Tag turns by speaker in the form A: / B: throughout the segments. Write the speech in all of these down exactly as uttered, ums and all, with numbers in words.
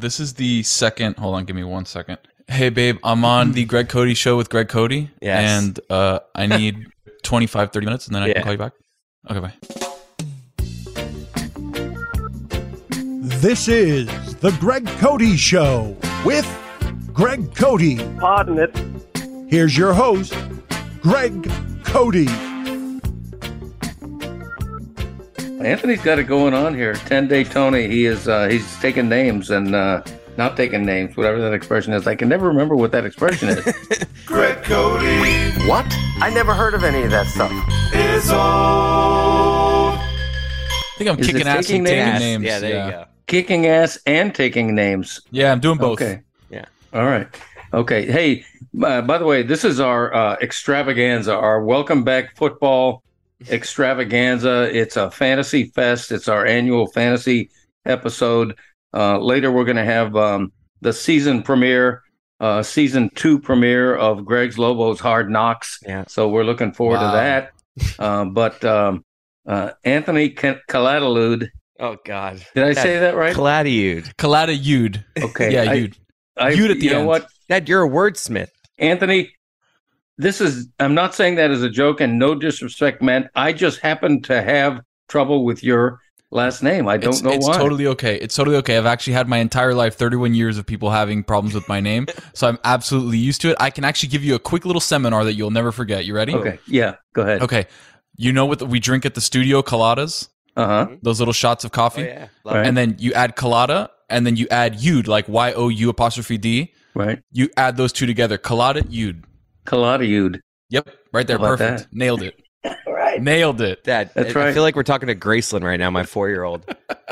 A: this is the second. Hold on, give me one second. Hey, babe, I'm on the Greg Cody show with Greg Cody.
B: Yes.
A: And uh, I need twenty-five, thirty minutes, and then I
B: Yeah.
A: can call you back. Okay, bye.
C: This is the Greg Cody Show with Greg Cody.
D: Pardon it.
C: Here's your host, Greg Cody.
E: Anthony's got it going on here. ten-day Tony. He is. Uh, he's taking names and uh, not taking names, whatever that expression is. I can never remember what that expression is.
F: Greg Cody
B: What? I never heard of any of that stuff.
F: is on.
A: I think I'm
E: Is it
A: kicking ass
E: taking
A: and taking
E: names?
A: names.
B: Yeah, there you go.
E: Kicking ass and taking names.
A: Yeah, I'm doing both.
E: Okay.
B: Yeah.
E: All right. Okay. Hey, uh, by the way, this is our uh, extravaganza, our welcome back football extravaganza. It's a fantasy fest. It's our annual fantasy episode. Uh, later, we're going to have um, the season premiere, uh, season two premiere of Greg's Lobos Hard Knocks.
B: Yeah.
E: So we're looking forward
A: Wow.
E: to that. Uh, but um, uh, Anthony Caladalud,
B: Oh, God.
E: did I say that right?
B: Caladiude.
A: Kalata Yud.
E: Okay.
A: Yeah,
E: I-
A: Yud.
E: I,
A: You'd at the
E: you know
A: end.
E: what?
B: Dad, you're a wordsmith.
E: Anthony, this is, I'm not saying that as a joke and no disrespect meant. I just happen to have trouble with your last name. I don't
A: It's,
E: know
A: it's
E: why.
A: totally okay. It's totally okay. I've actually had my entire life, thirty-one years of people having problems with my name. So I'm absolutely used to it. I can actually give you a quick little seminar that you'll never forget. You ready?
E: Okay. Yeah. Go ahead.
A: Okay. You know what we drink at the studio, coladas?
E: Uh huh.
A: Those little shots of coffee?
B: Oh, yeah. Love
E: Right.
B: it.
A: And then you add colada, and then you add Yud, like Y O U apostrophe D.
E: Right.
A: You add those two together. Colada, Yud.
E: Caladiude.
A: Yep. Right there.
E: How about
A: Perfect.
E: that?
A: Nailed it.
E: Right.
A: Nailed it.
B: Dad,
E: That's
B: I, I
E: right.
B: feel like we're talking to Graceland right now, my four-year-old.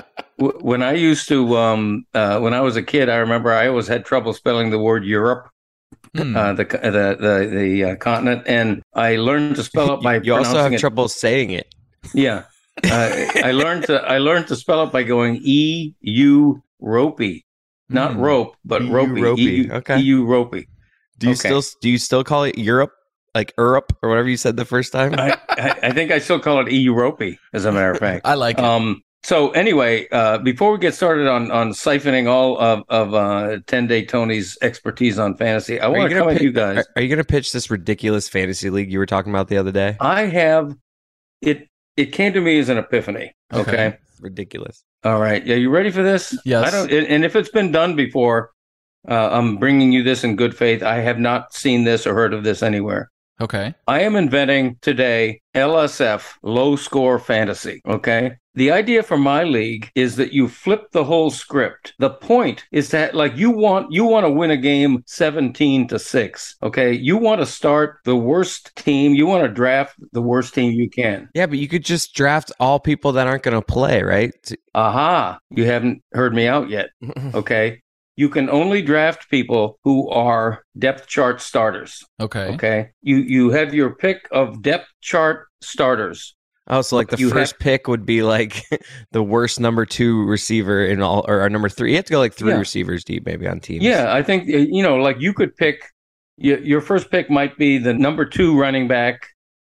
E: W- When I used to, um, uh, when I was a kid, I remember I always had trouble spelling the word Europe,
A: Hmm.
E: uh, the the the, the uh, continent, and I learned to spell it by
B: You also
E: pronouncing
B: have
E: it.
B: trouble saying it.
E: Yeah. Uh, I learned to I learned to spell it by going E U ropey, not
A: Hmm.
E: rope, but
B: E U
E: ropey.
B: ropey.
E: E U,
B: Okay.
E: E U ropey.
B: Do you
E: Okay.
B: still do you still call it Europe, like Europe, or whatever you said the first time?
E: I, I, I think I still call it E U ropey, as a matter of fact.
A: I like it.
E: Um. So anyway, uh, before we get started on on siphoning all of of uh, ten-day Tony's expertise on fantasy, I
B: Are
E: want to
B: gonna
E: come at
B: pi-
E: you guys.
B: Are, are you going to pitch this ridiculous fantasy league you were talking about the other day?
E: I have it. It came to me as an epiphany. Okay.
A: Okay.
B: Ridiculous.
E: All right. Are you ready for this?
A: Yes.
E: I don't. And if it's been done before, uh, I'm bringing you this in good faith. I have not seen this or heard of this anywhere.
A: Okay.
E: I am inventing today L S F, low score fantasy. Okay. The idea for my league is that you flip the whole script. The point is that like you want you want to win a game seventeen to six. Okay. You want to start the worst team. You want to draft the worst team you can.
B: Yeah, but you could just draft all people that aren't going to play, right?
E: Aha. You haven't heard me out yet. Okay. You can only draft people who are depth chart starters.
A: Okay.
E: Okay. You you have your pick of depth chart starters.
B: Oh, so like the
E: You
B: first
E: have-
B: pick would be like the worst number two receiver in all, or, or number three. You have to go like three
E: Yeah.
B: receivers deep, maybe on teams.
E: Yeah, I think uh, you know, like you could pick your, your first pick might be the number two running back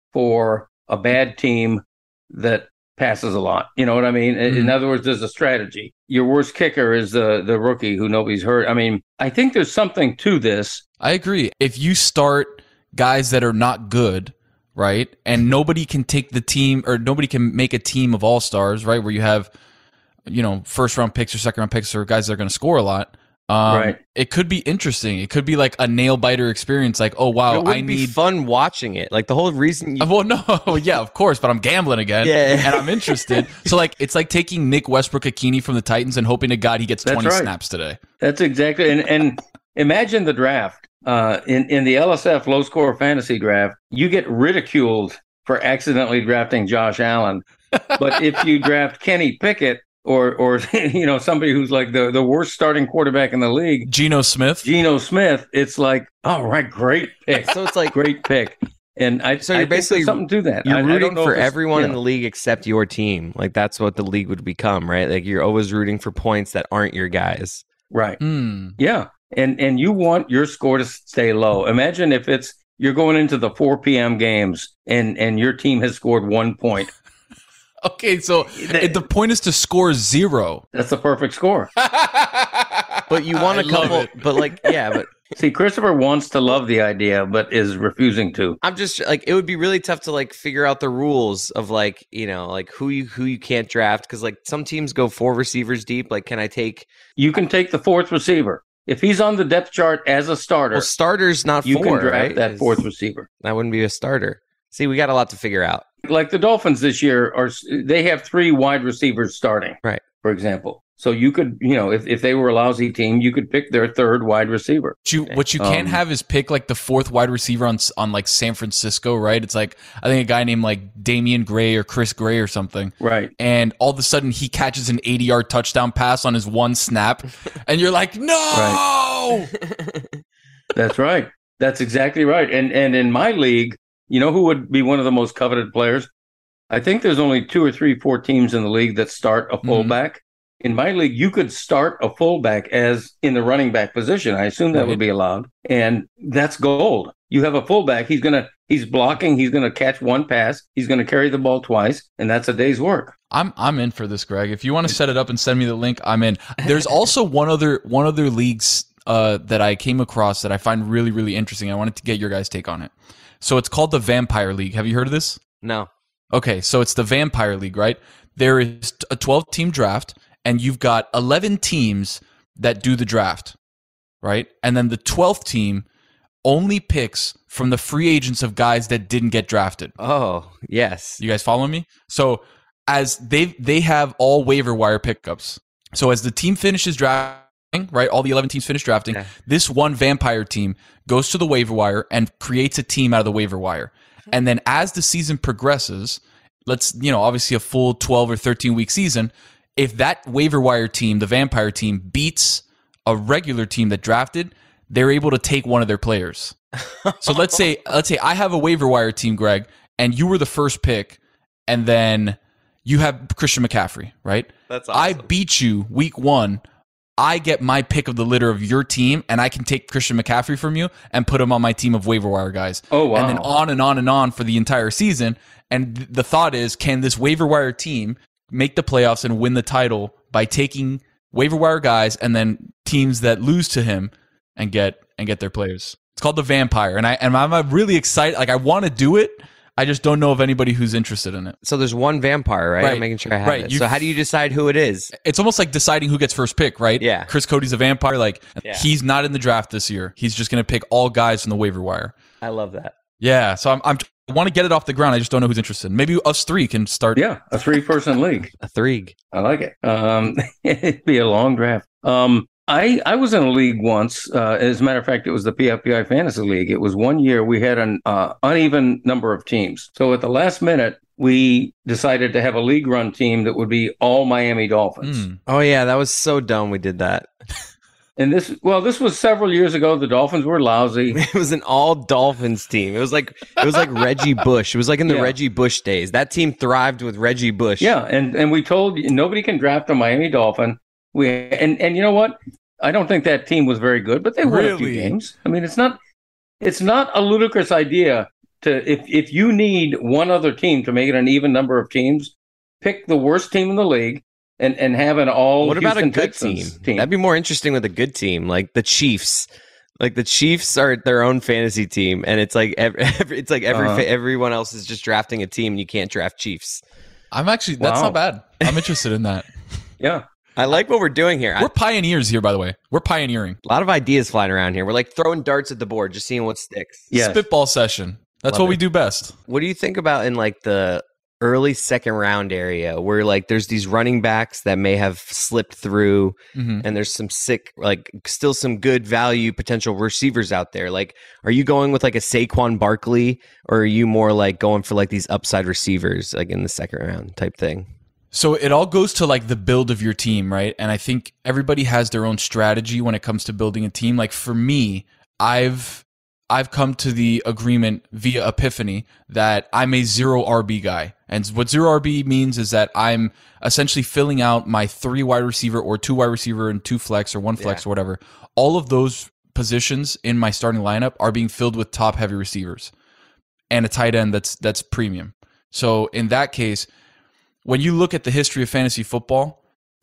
E: for a bad team that passes a lot. You know what I mean? In- In
A: Mhm.
E: other words, there's a strategy. Your worst kicker is the the rookie who nobody's heard. I mean, I think there's something to this.
A: I agree. If you start guys that are not good, right, and nobody can take the team or nobody can make a team of all stars, right, where you have, you know, first round picks or second round picks or guys that are going to score a lot. Um,
E: Right.
A: It could be interesting. It could be like a nail biter experience. Like, oh wow,
B: it would
A: I
B: be
A: need.
B: fun watching it. Like the whole reason. You,
A: Uh, Well, no, yeah, of course, but I'm gambling again,
B: Yeah.
A: and I'm interested. So, like, it's like taking Nick Westbrook-Akini from the Titans and hoping to God he gets
E: That's
A: twenty
E: right.
A: snaps today.
E: That's exactly and and imagine the draft. Uh, in in the L S F low score fantasy draft, you get ridiculed for accidentally drafting Josh Allen. But if you draft Kenny Pickett or or you know somebody who's like the, the worst starting quarterback in the league,
A: Geno Smith.
E: Geno Smith, it's like, all right, great pick,
B: so it's like
E: great pick. And I
B: So
E: I
B: you're
E: think there's
B: basically-
E: something to that.
B: you're
E: I- I don't
B: rooting
E: know
B: for
E: if it's-
B: everyone
E: you
B: in
E: know.
B: the league except your team. Like that's what the league would become, right? Like you're always rooting for points that aren't your guys.
E: Right.
A: Hmm.
E: Yeah. And and you want your score to stay low. Imagine if it's you're going into the four p.m. games and and your team has scored one point.
A: Okay, so it, the point is to score zero.
E: That's the perfect score.
B: but you want
A: I
B: a
A: love
B: couple.
A: it.
B: But like, yeah, but
E: See, Christopher wants to love the idea, but is refusing to.
B: I'm just like, it would be really tough to like figure out the rules of like, you know, like who you who you can't draft, because like some teams go four receivers deep. Like, can I take?
E: You can take the fourth receiver. If he's on the depth chart as a starter,
B: Well, starters not
E: you
B: four,
E: can draft
B: right?
E: that
B: Is-
E: fourth receiver.
B: That wouldn't be a starter. See, we got a lot to figure out.
E: Like the Dolphins this year, are they have three wide receivers starting,
B: Right.
E: for example. So you could, you know, if, if they were a lousy team, you could pick their third wide receiver.
A: What you, what you can't
E: Um,
A: have is pick like the fourth wide receiver on on like San Francisco, right? It's like I think a guy named like Damian Gray or Chris Gray or something,
E: Right.
A: and all of a sudden he catches an eighty-yard touchdown pass on his one snap, and you're like, no.
E: That's right. That's exactly right. And and in my league, you know who would be one of the most coveted players? I think there's only two or three, four teams in the league that start a fullback. In my league, you could start a fullback as in the running back position. I assume that
A: Right.
E: would be allowed. And that's gold. You have a fullback, he's gonna he's blocking, he's gonna catch one pass, he's gonna carry the ball twice, and that's a day's work.
A: I'm I'm in for this, Greg. If you want to set it up and send me the link, I'm in. There's also one other one other leagues uh, that I came across that I find really really interesting. I wanted to get your guys' take on it. So it's called the Vampire League. Have you heard of this?
B: No.
A: Okay, so it's the Vampire League, right? There is a twelve-team draft, and you've got eleven teams that do the draft, right? And then the twelfth team only picks from the free agents of guys that didn't get drafted.
B: Oh, yes.
A: You guys following me? So as they they have all waiver wire pickups. So as the team finishes drafting, right? All the eleven teams finish drafting.
B: Okay.
A: This one vampire team goes to the waiver wire and creates a team out of the waiver wire. And then as the season progresses, let's, you know, obviously a full twelve or thirteen week season, if that waiver wire team, the vampire team, beats a regular team that drafted, they're able to take one of their players. So let's say let's say I have a waiver wire team, Greg, and you were the first pick, and then you have Christian McCaffrey, right?
B: That's
A: I
B: awesome.
A: beat you week one. I get my pick of the litter of your team, and I can take Christian McCaffrey from you and put him on my team of waiver wire guys.
E: Oh, wow.
A: And then on and on and on for the entire season. And th- the thought is, can this waiver wire team make the playoffs and win the title by taking waiver wire guys and then teams that lose to him and get and get their players? It's called the Vampire, and I and I'm really excited. Like I want to do it. I just don't know of anybody who's interested in it.
B: So there's one vampire, right?
A: Right.
B: I'm making sure I have
A: Right.
B: it.
A: You-
B: So how do you decide who it is?
A: It's almost like deciding who gets first pick, right?
B: Yeah.
A: Chris Cody's a vampire. Like
B: Yeah.
A: he's not in the draft this year. He's just going to pick all guys from the waiver wire.
B: I love that.
A: Yeah. So I'm, I'm I want to get it off the ground. I just don't know who's interested. Maybe us three can start.
E: Yeah, a three person league.
B: A threeg.
E: I like it. Um, it'd be a long draft. Um, I I was in a league once. Uh, as a matter of fact, it was the P F P I Fantasy League. It was one year we had an uh, uneven number of teams. So at the last minute, we decided to have a league run team that would be all Miami Dolphins.
A: Mm.
B: Oh yeah, that was so dumb. We did that.
E: And this, well, this was several years ago. The Dolphins were lousy.
B: It was an all Dolphins team. It was like it was like Reggie Bush. It was like in the
E: Yeah.
B: Reggie Bush days. That team thrived with Reggie Bush.
E: Yeah, and and we told you nobody can draft a Miami Dolphin. We and and you know what? I don't think that team was very good, but they won a few
A: Really?
E: games. I mean, it's not it's not a ludicrous idea to if if you need one other team to make it an even number of teams, pick the worst team in the league and and have an all.
B: What about a
E: Houston
B: good team?
E: Texans team?
B: That'd be more interesting with a good team, like the Chiefs. Like the Chiefs are their own fantasy team, and it's like every, every it's like every
E: Uh-huh.
B: fa- everyone else is just drafting a team, and you can't draft Chiefs.
A: I'm actually that's
E: Wow.
A: not bad. I'm interested in that.
E: Yeah.
B: I like what we're doing here. I-
A: We're pioneers here, by the way. We're pioneering.
B: a lot of ideas flying around here. We're like throwing darts at the board, just seeing what sticks.
E: Yes.
A: Spitball session. That's
B: Love
A: what
B: it.
A: we do best.
B: What do you think about in like the early second round area where like there's these running backs that may have slipped through
A: Mhm.
B: and there's some sick, like still some good value potential receivers out there? Like, are you going with like a Saquon Barkley or are you more like going for like these upside receivers like in the second round type thing?
A: So it all goes to like the build of your team, right? And I think everybody has their own strategy when it comes to building a team. Like for me, I've I've come to the agreement via epiphany that I'm a zero R B guy. And what zero R B means is that I'm essentially filling out my three wide receiver or two wide receiver and two flex or one flex
B: Yeah.
A: or whatever. All of those positions in my starting lineup are being filled with top heavy receivers and a tight end that's that's premium. So in that case, when you look at the history of fantasy football,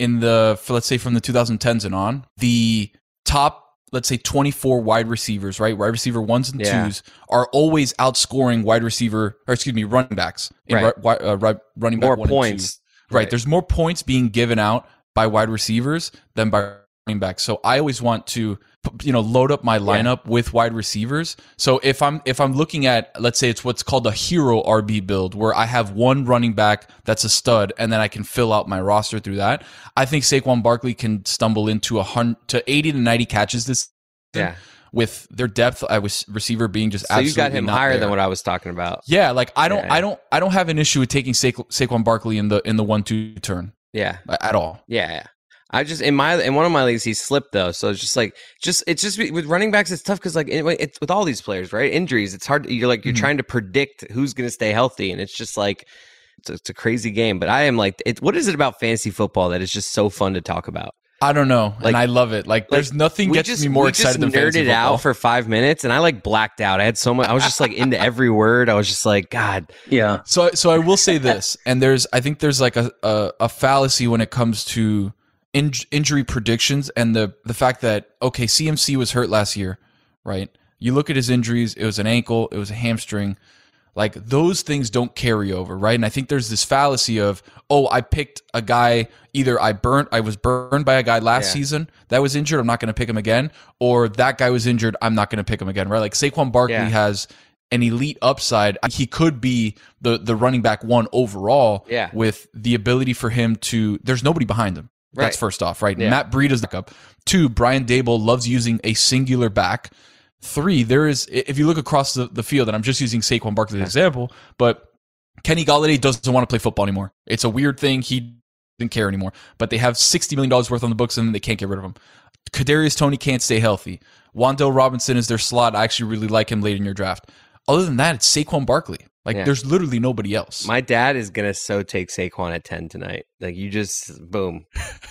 A: in the, for, let's say from the twenty tens and on, the top, let's say twenty-four wide receivers, right? Wide receiver ones and
B: Yeah.
A: twos are always outscoring wide receiver, or excuse me, running backs in
B: Right.
A: ri- uh, ri- running back
B: More
A: one
B: points.
A: and two. Right.
B: Right.
A: There's more points being given out by wide receivers than by running backs. So I always want to, you know, load up my lineup with wide receivers. So if I'm if I'm looking at, let's say it's what's called a hero R B build, where I have one running back that's a stud, and then I can fill out my roster through that. I think Saquon Barkley can stumble into a hundred to eighty to ninety catches this season.
B: Yeah.
A: With their depth, I was receiver being just
B: So
A: absolutely
B: you got him
A: not
B: higher
A: there.
B: than what I was talking about.
A: Yeah, like I don't,
B: Yeah.
A: I don't, I don't have an issue with taking Saqu- Saquon Barkley in the in the one two turn
B: Yeah.
A: at all.
B: Yeah, yeah. I just in my in one of my leagues he slipped though, so it's just like just it's just with running backs it's tough because like anyway it's with all these players, right? Injuries, it's hard. You're like you're
A: Mhm.
B: trying to predict who's going to stay healthy, and it's just like it's a, it's a crazy game. But I am like, it, what is it about fantasy football that is just so fun to talk about?
A: I don't know,
B: Like-
A: and I love it. Like, there's nothing
B: We
A: gets
B: just,
A: me more
B: we
A: excited
B: just
A: than fantasy
B: nerded
A: football.
B: out for five minutes, and I like blacked out. I had so much. I was just like into every word. I was just like, God,
E: Yeah.
A: So, so I will say this, and there's, I think there's like a a, a fallacy when it comes to in, injury predictions, and the the fact that okay, C M C was hurt last year, right? You look at his injuries; it was an ankle, it was a hamstring. Like those things don't carry over, right? And I think there's this fallacy of, oh, I picked a guy, either I burnt, I was burned by a guy last
B: Yeah.
A: season that was injured, I'm not going to pick him again, or that guy was injured, I'm not going to pick him again, right? Like Saquon Barkley
B: Yeah.
A: has an elite upside. He could be the the running back one overall
B: Yeah.
A: with the ability for him to, there's nobody behind him. That's
B: Right.
A: first off, right?
B: Yeah.
A: Matt Breida's backup. Two, Brian Dable loves using a singular back. Three, there is, if you look across the, the field, and I'm just using Saquon Barkley as an example, but Kenny Galladay doesn't want to play football anymore. It's a weird thing. He doesn't care anymore. But they have sixty million dollars worth on the books, and they can't get rid of him. Kadarius Toney can't stay healthy. Wan'Dale Robinson is their slot. I actually really like him late in your draft. Other than that, it's Saquon Barkley. Like,
B: Yeah.
A: there's literally nobody else.
B: my dad is gonna so take Saquon at ten tonight. Like you just boom.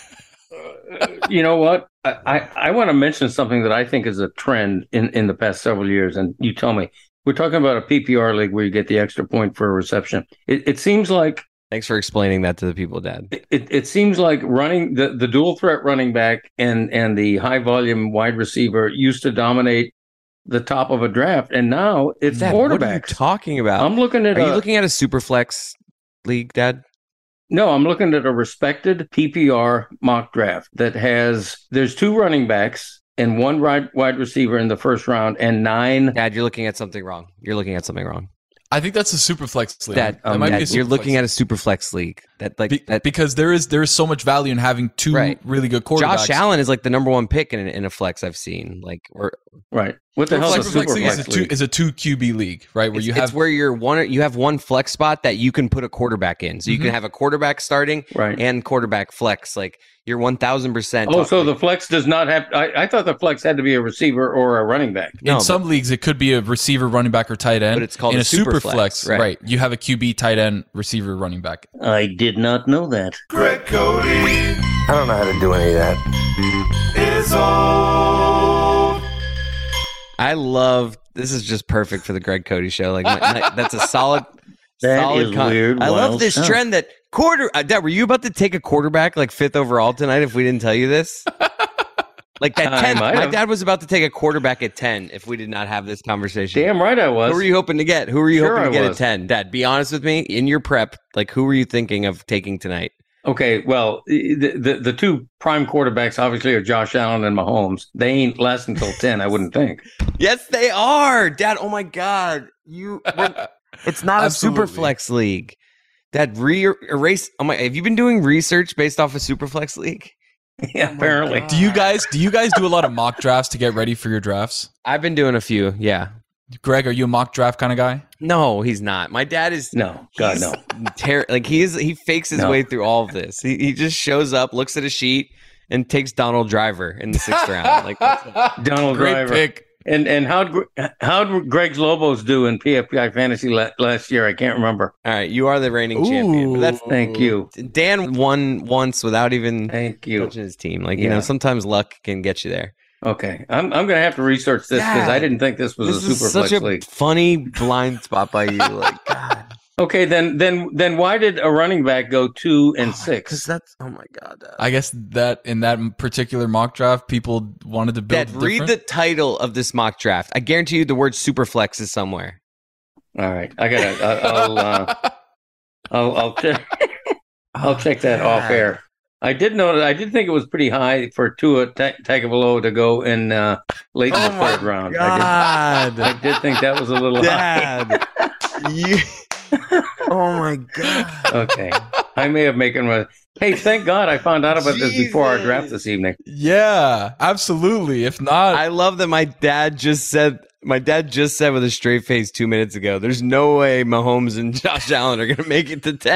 E: You know what? I, I, I want to mention something that I think is a trend in, in the past several years, and you tell me. We're talking about a P P R league where you get the extra point for a reception. It, it seems like
B: Thanks for explaining that to the people, Dad.
E: it, it seems like running the, the dual threat running back and, and the high volume wide receiver used to dominate the top of a draft, and now it's
B: Dad, what are you
E: quarterbacks.
B: talking about?
E: I'm looking at
B: Are you
E: a,
B: looking at a super flex league, Dad?
E: No, I'm looking at a respected P P R mock draft that has there's two running backs and one wide wide receiver in the first round and nine.
B: Dad, you're looking at something wrong. You're looking at something wrong.
A: I think that's a super flex league.
B: Dad,
A: That
E: um,
A: might be a
B: Dad
A: super
B: you're
A: flex
B: looking at a super flex league. That like
A: Be-
B: that.
A: because there is there is so much value in having two
B: Right.
A: really good quarterbacks.
B: Josh Allen is like the number one pick in, in a flex I've seen. Like, or
E: Right. What the
A: Super
E: hell
A: flex,
E: is a super
A: league is
E: flex
A: a two
E: league?
A: is a two Q B league, right? Where
B: it's,
A: you
B: it's
A: have
B: where you're one. You have one flex spot that you can put a quarterback in. So you
A: Mhm.
B: can have a quarterback starting
E: Right.
B: and quarterback flex. Like you're one thousand percent.
E: Oh, so the flex does not have. I, I thought the flex had to be a receiver or a running back.
B: no,
A: in
B: but-
A: some leagues it could be a receiver, running back, or tight end.
B: But it's called
A: in
B: a
A: a super
B: super
A: flex,
B: flex, right.
A: right? You have a Q B, tight end, receiver, running back.
E: I did not know that.
F: Greg Cody
D: I don't know how to do any of that.
F: is old.
B: I love. This is just perfect for the Greg Cody show. Like my, my, that's a solid.
E: That
B: solid
E: is
B: con-
E: weird,
B: I love
E: wild
B: this
E: stuff.
B: trend that quarter. Uh, Dad, were you about to take a quarterback like fifth overall tonight? If we didn't tell you this, like that
E: I
B: ten.
E: might
B: My
E: have.
B: dad was about to take a quarterback at ten. If we did not have this conversation,
E: Damn right I was.
B: Who were you hoping to get? Who were you
E: Sure
B: hoping to
E: I
B: get
E: was.
B: at ten? Dad, be honest with me. In your prep, like who were you thinking of taking tonight?
E: Okay, well, the, the the two prime quarterbacks obviously are Josh Allen and Mahomes. They ain't last until ten, I wouldn't think.
B: Yes, they are, Dad. Oh my God, you. It's not a super
A: Absolutely.
B: flex league. Dad, re erase. Oh my, have you been doing research based off a super flex league?
E: Yeah, apparently.
A: Do you guys do you guys do a lot of mock drafts to get ready for your drafts?
B: I've been doing a few. Yeah.
A: Greg, are you a mock draft kind of guy?
B: No, he's not. My dad is.
E: No, God
B: he's
E: no.
B: Ter- like he is. He fakes his
E: No.
B: way through all of this. He he just shows up, looks at a sheet, and takes Donald Driver in the sixth round. Like that's
E: Donald
A: Great
E: Driver.
A: pick.
E: And and how'd Gre- how'd Greg's Lobos do in P F P I Fantasy la- last year? I can't remember.
B: all right. You are the reigning champion. But that's
E: Thank you.
B: Dan won once without even
E: Thank you.
B: touching his team. Like you
E: Yeah.
B: know, sometimes luck can get you there.
E: Okay, I'm I'm gonna have to research this because
B: Yeah.
E: I didn't think this was
B: This
E: a super
B: is such
E: flex
B: a
E: league.
B: funny blind spot by you. Like God.
E: Okay, then then then why did a running back go two and
B: Because
E: six?
B: that's oh my god. Dad.
A: I guess that in that particular mock draft, people wanted to build.
B: Dad, read
A: different.
B: the title of this mock draft. I guarantee you the word superflex is somewhere.
E: All right, I gotta. I, I'll, uh, I'll I'll check. I'll check that off air. I did know that. I did think it was pretty high for Tua Ta- Tagovailoa to go in uh, late in the third round. I did, I did think that was a little high.
B: Dad. you... Oh my god.
E: Okay, I may have making a. Hey, thank God I found out about this before our draft this evening.
A: Yeah, absolutely. If not,
B: I love that my dad just said. My dad just said with a straight face two minutes ago. There's no way Mahomes and Josh Allen are going to make it to ten.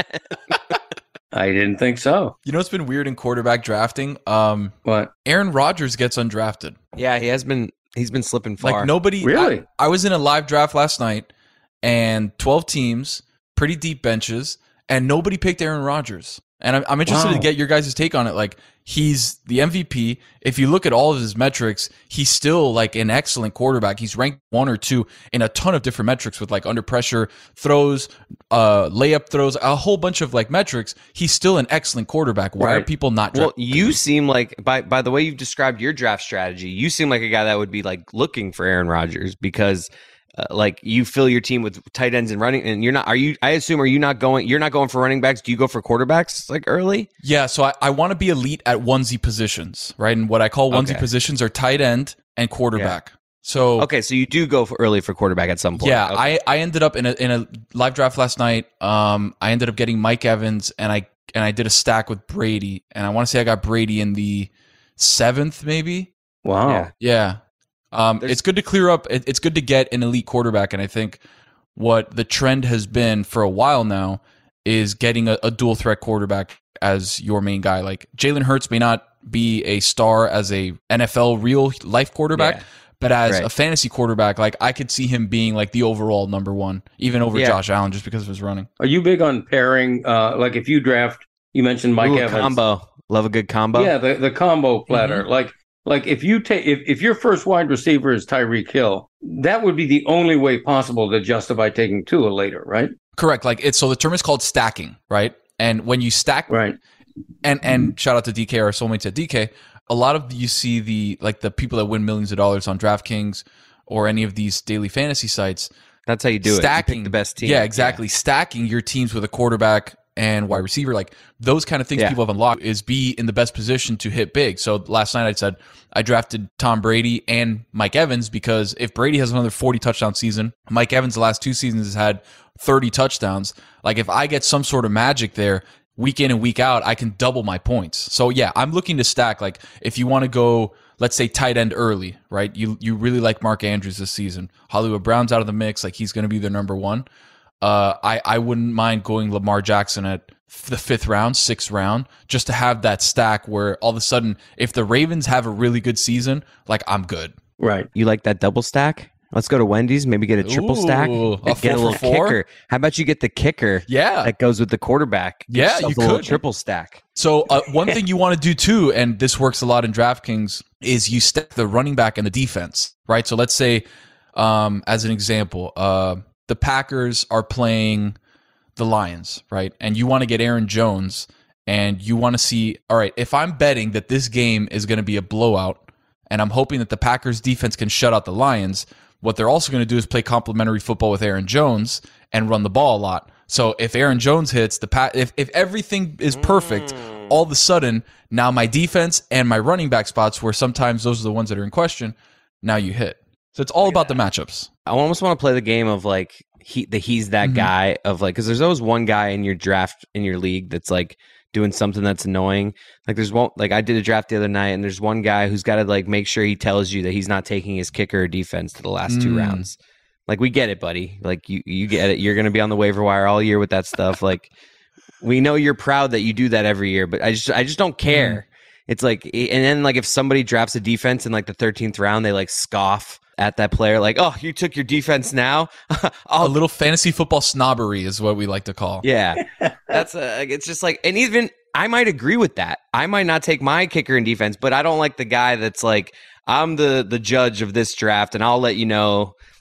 E: I didn't think so.
A: you know, it's been weird in quarterback drafting. Um,
E: What?
A: Aaron Rodgers gets undrafted.
B: Yeah, he has been. He's been slipping far.
A: Like nobody.
E: Really?
A: I, I was in a live draft last night, and twelve teams, pretty deep benches, and nobody picked Aaron Rodgers. And I'm, I'm interested
E: Wow.
A: to get your guys' take on it. Like, he's the M V P. If you look at all of his metrics, he's still like an excellent quarterback. He's ranked one or two in a ton of different metrics with like under pressure throws, uh, layup throws, a whole bunch of like metrics. He's still an excellent quarterback. Why are
E: Right.
A: people not
B: Well,
A: drafting?
B: you seem like by by the way you've described your draft strategy, you seem like a guy that would be like looking for Aaron Rodgers because uh, like you fill your team with tight ends and running, and you're not. Are you? I assume are you not going? You're not going for running backs. Do you go for quarterbacks like early?
A: Yeah, so I, I want to be elite at onesie positions, right? And what I call onesie
B: Okay.
A: positions are tight end and quarterback. So
B: Okay, so you do go for early for quarterback at some point.
A: yeah,
B: Okay.
A: I, I ended up in a in a live draft last night. Um, I ended up getting Mike Evans, and I and I did a stack with Brady, and I want to say I got Brady in the seventh, maybe.
E: Wow.
B: Yeah.
A: Yeah, um,
B: There's-
A: it's good to clear up. It, it's good to get an elite quarterback, and I think what the trend has been for a while now is getting a, a dual threat quarterback as your main guy. Like Jalen Hurts may not be a star as a N F L real life quarterback.
B: Yeah.
A: But as
B: Right.
A: a fantasy quarterback, like I could see him being like the overall number one, even over
B: Yeah.
A: Josh Allen, just because of his running.
E: Are you big on pairing? Uh, like if you draft, you mentioned Mike
B: Ooh,
E: Evans.
B: combo. Love a good combo.
E: Yeah, the, the combo platter.
A: Mm-hmm.
E: Like like if you take if, if your first wide receiver is Tyreek Hill, that would be the only way possible to justify taking Tua later, right?
A: Correct. Like it's so the term is called stacking, right? And when you stack,
E: Right.
A: and and shout out to D K, our soulmates at D K. A lot of you see the like the people that win millions of dollars on DraftKings or any of these daily fantasy sites.
B: That's how you do
A: stacking
B: it. You pick the best team.
A: Yeah, exactly. Stacking your teams with a quarterback and wide receiver, like those kind of things
B: Yeah.
A: people have unlocked is be in the best position to hit big. So last night I said I drafted Tom Brady and Mike Evans because if Brady has another forty touchdown season, Mike Evans the last two seasons has had thirty touchdowns. Like if I get some sort of magic there, week in and week out, I can double my points. So yeah, I'm looking to stack. Like if you want to go, let's say tight end early, right? You you really like Mark Andrews this season. Hollywood Brown's out of the mix. Like he's going to be their number one. Uh, I, I wouldn't mind going Lamar Jackson at the fifth round, sixth round, just to have that stack where all of a sudden, if the Ravens have a really good season, like I'm good.
E: Right.
B: You like that double stack? Let's go to Wendy's, maybe get a triple stack.
A: Ooh, a
B: Get
A: four
B: a little
A: for four?
B: kicker. How about you get the kicker
A: Yeah.
B: that goes with the quarterback? Get
A: Yeah,
B: yourself
A: you
B: a little
A: could.
B: triple stack.
A: So uh, one thing you want to do too, and this works a lot in DraftKings, is you stack the running back and the defense, right? So let's say, um, as an example, uh, the Packers are playing the Lions, right? And you want to get Aaron Jones, and you want to see, all right, if I'm betting that this game is going to be a blowout, and I'm hoping that the Packers defense can shut out the Lions, what they're also going to do is play complementary football with Aaron Jones and run the ball a lot. So if Aaron Jones hits the pa- if if everything is perfect, all of a sudden now my defense and my running back spots, where sometimes those are the ones that are in question, now you hit. So it's all about the matchups.
B: I almost want to play the game of like he the he's that
A: Mhm.
B: guy of like because there's always one guy in your draft in your league that's like doing something that's annoying. Like there's one like I did a draft the other night and there's one guy who's got to like make sure he tells you that he's not taking his kicker or defense to the last two
A: Mm.
B: rounds. Like we get it, buddy. Like you you get it. You're gonna be on the waiver wire all year with that stuff. Like we know you're proud that you do that every year, but I just I just don't care. It's like and then like if somebody drafts a defense in like the thirteenth round, they like scoff at that player like, oh, you took your defense now?
A: A
B: I'll
A: little fantasy football snobbery is what we like to call.
B: yeah, that's a. It's just like, and even I might agree with that. I might not take my kicker in defense, but I don't like the guy that's like, I'm the the judge of this draft, and I'll let you know.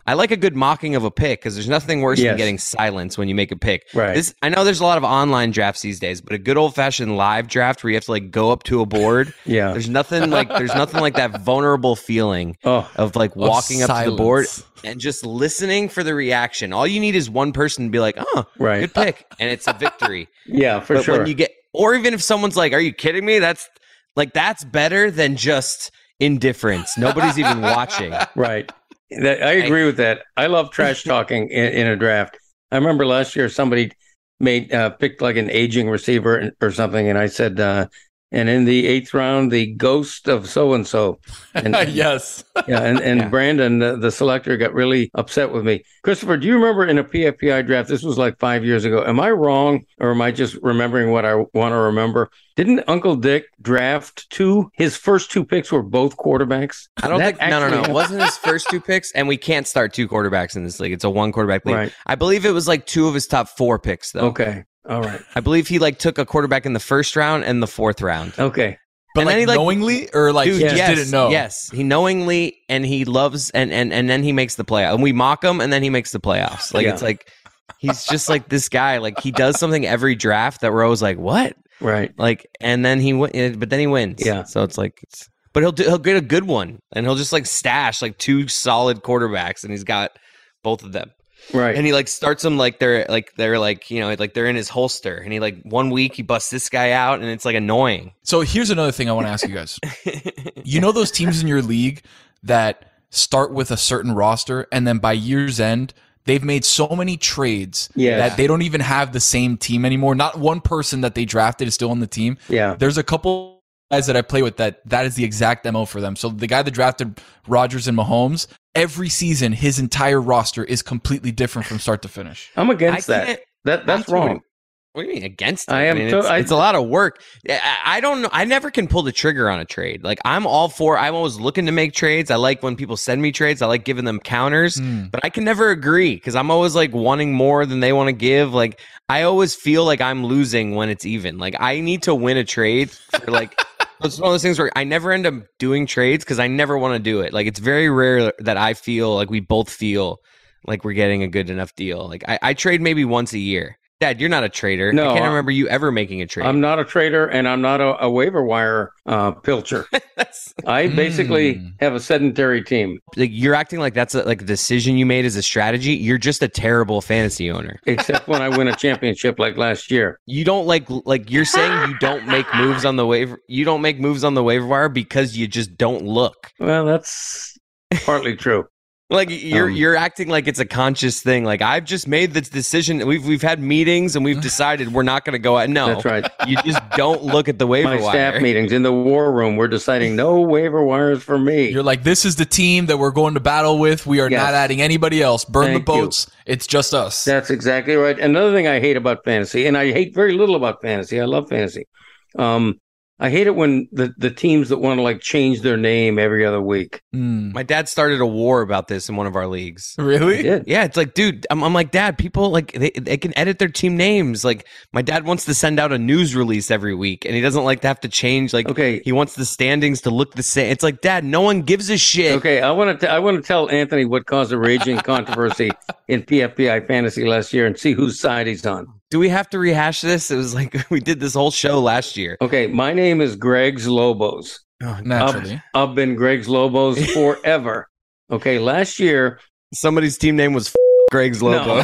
B: I like a good mocking of a pick because there's nothing worse
E: Yes.
B: than getting silence when you make a pick.
E: Right.
B: This I know there's a lot of online drafts these days, but a good old fashioned live draft where you have to like go up to a board.
E: Yeah.
B: There's nothing like there's nothing like that vulnerable feeling
E: Oh.
B: of like walking up to the
A: silence.
B: board and just listening for the reaction. All you need is one person to be like, "Oh,
E: Right.
B: good pick," and it's a victory.
E: Yeah, for
B: but
E: sure.
B: when you get, or even if someone's like, "Are you kidding me?" That's like that's better than just indifference. Nobody's even watching.
E: Right. That, I agree with that. I love trash talking in, in a draft. I remember last year somebody made uh, picked like an aging receiver or something, and I said, uh, and in the eighth round, the ghost of so and so. And
A: yes.
E: yeah, and, and
B: Yeah.
E: Brandon, the, the selector, got really upset with me. Christopher, do you remember in a P F P I draft? This was like five years ago. Am I wrong, or am I just remembering what I want to remember? Didn't Uncle Dick draft two? His first two picks were both quarterbacks.
B: I don't
E: That
B: think no no no.
E: actually
B: It wasn't his first two picks, and we can't start two quarterbacks in this league. It's a one quarterback league.
E: Right.
B: I believe it was like two of his top four picks though.
E: Okay. All right.
B: I believe he like took a quarterback in the first round and the fourth round.
E: Okay.
A: But
B: And
A: like,
B: then he, like-
A: knowingly or like
B: Dude,
A: he just
B: yes,
A: didn't know?
B: Yes, he knowingly and he loves and and and then he makes the playoff. And we mock him and then he makes the playoffs. Like
E: Yeah.
B: it's like he's just like this guy. Like he does something every draft that we're always like, what?
E: Right.
B: Like and then he win, but then he wins.
E: Yeah.
B: So it's like, it's, but he'll do, he'll get a good one and he'll just like stash like two solid quarterbacks and he's got both of them.
E: Right.
B: And he like starts them like they're like they're like you know like they're in his holster and he like one week he busts this guy out and it's like annoying.
A: So here's another thing I want to ask you guys. You know those teams in your league that start with a certain roster and then by year's end they've made so many trades
E: Yes.
A: that they don't even have the same team anymore. Not one person that they drafted is still on the team.
E: Yeah.
A: There's a couple guys that I play with that that is the exact M O for them. So the guy that drafted Rodgers and Mahomes, every season his entire roster is completely different from start to finish.
E: I'm against
B: I
E: that.
B: can't-
E: That that's
B: I'm
E: wrong.
B: What do you mean against it?
E: I am
B: mean,
E: to-
B: it's,
E: I-
B: it's a lot of work. I, I don't know. I never can pull the trigger on a trade. Like I'm all for. I'm always looking to make trades. I like when people send me trades. I like giving them counters,
A: Mm.
B: but I can never agree because I'm always like wanting more than they want to give. Like I always feel like I'm losing when it's even. Like I need to win a trade for like. It's one of those things where I never end up doing trades because I never want to do it. Like it's very rare that I feel like we both feel like we're getting a good enough deal. Like I, I trade maybe once a year. Dad, you're not a trader.
E: No,
B: I can't
E: I-
B: remember you ever making a trade.
E: I'm not a trader and I'm not a, a waiver wire uh, pilcher.
B: That's,
E: I basically
A: Mm.
E: have a sedentary team,
B: like you're acting like that's a, like a decision you made as a strategy. You're just a terrible fantasy owner.
E: except when I win a championship like last year.
B: You don't like like you're saying you don't make moves on the waiver. You don't make moves on the waiver wire because you just don't look.
E: Well, that's partly true.
B: Like you're
E: Um,
B: you're acting like it's a conscious thing. Like I've just made this decision. We've we've had meetings and we've decided we're not going to go out. No,
E: That's right.
B: You just don't look at the waiver
E: My
B: wire.
E: staff meetings in the war room, we're deciding no waiver wires for me.
A: You're like, this is the team that we're going to battle with. We are
E: Yes.
A: not adding anybody else. Burn
E: Thank
A: the
E: you.
A: boats. It's just us.
E: That's exactly right. Another thing I hate about fantasy, and I hate very little about fantasy. I love fantasy. Um, I hate it when the, the teams that want to like change their name every other week.
A: Mm.
B: My dad started a war about this in one of our leagues.
E: I
A: Really?
E: did.
B: Yeah, it's like, dude, I'm, I'm like, Dad, people like they, they can edit their team names. Like, my dad wants to send out a news release every week, and he doesn't like to have to change. Like,
E: Okay.
B: he wants the standings to look the same. It's like, Dad, no one gives a shit.
E: Okay, I want to I want to tell Anthony what caused a raging controversy in P F P I fantasy last year and see whose side he's on.
B: Do we have to rehash this? It was like we did this whole show last year.
E: Okay, my name is Greg's Lobos.
A: Naturally.
E: I've been Greg's Lobos forever. Okay, last year,
B: Somebody's team name was Greg's
E: No.
B: Lobos.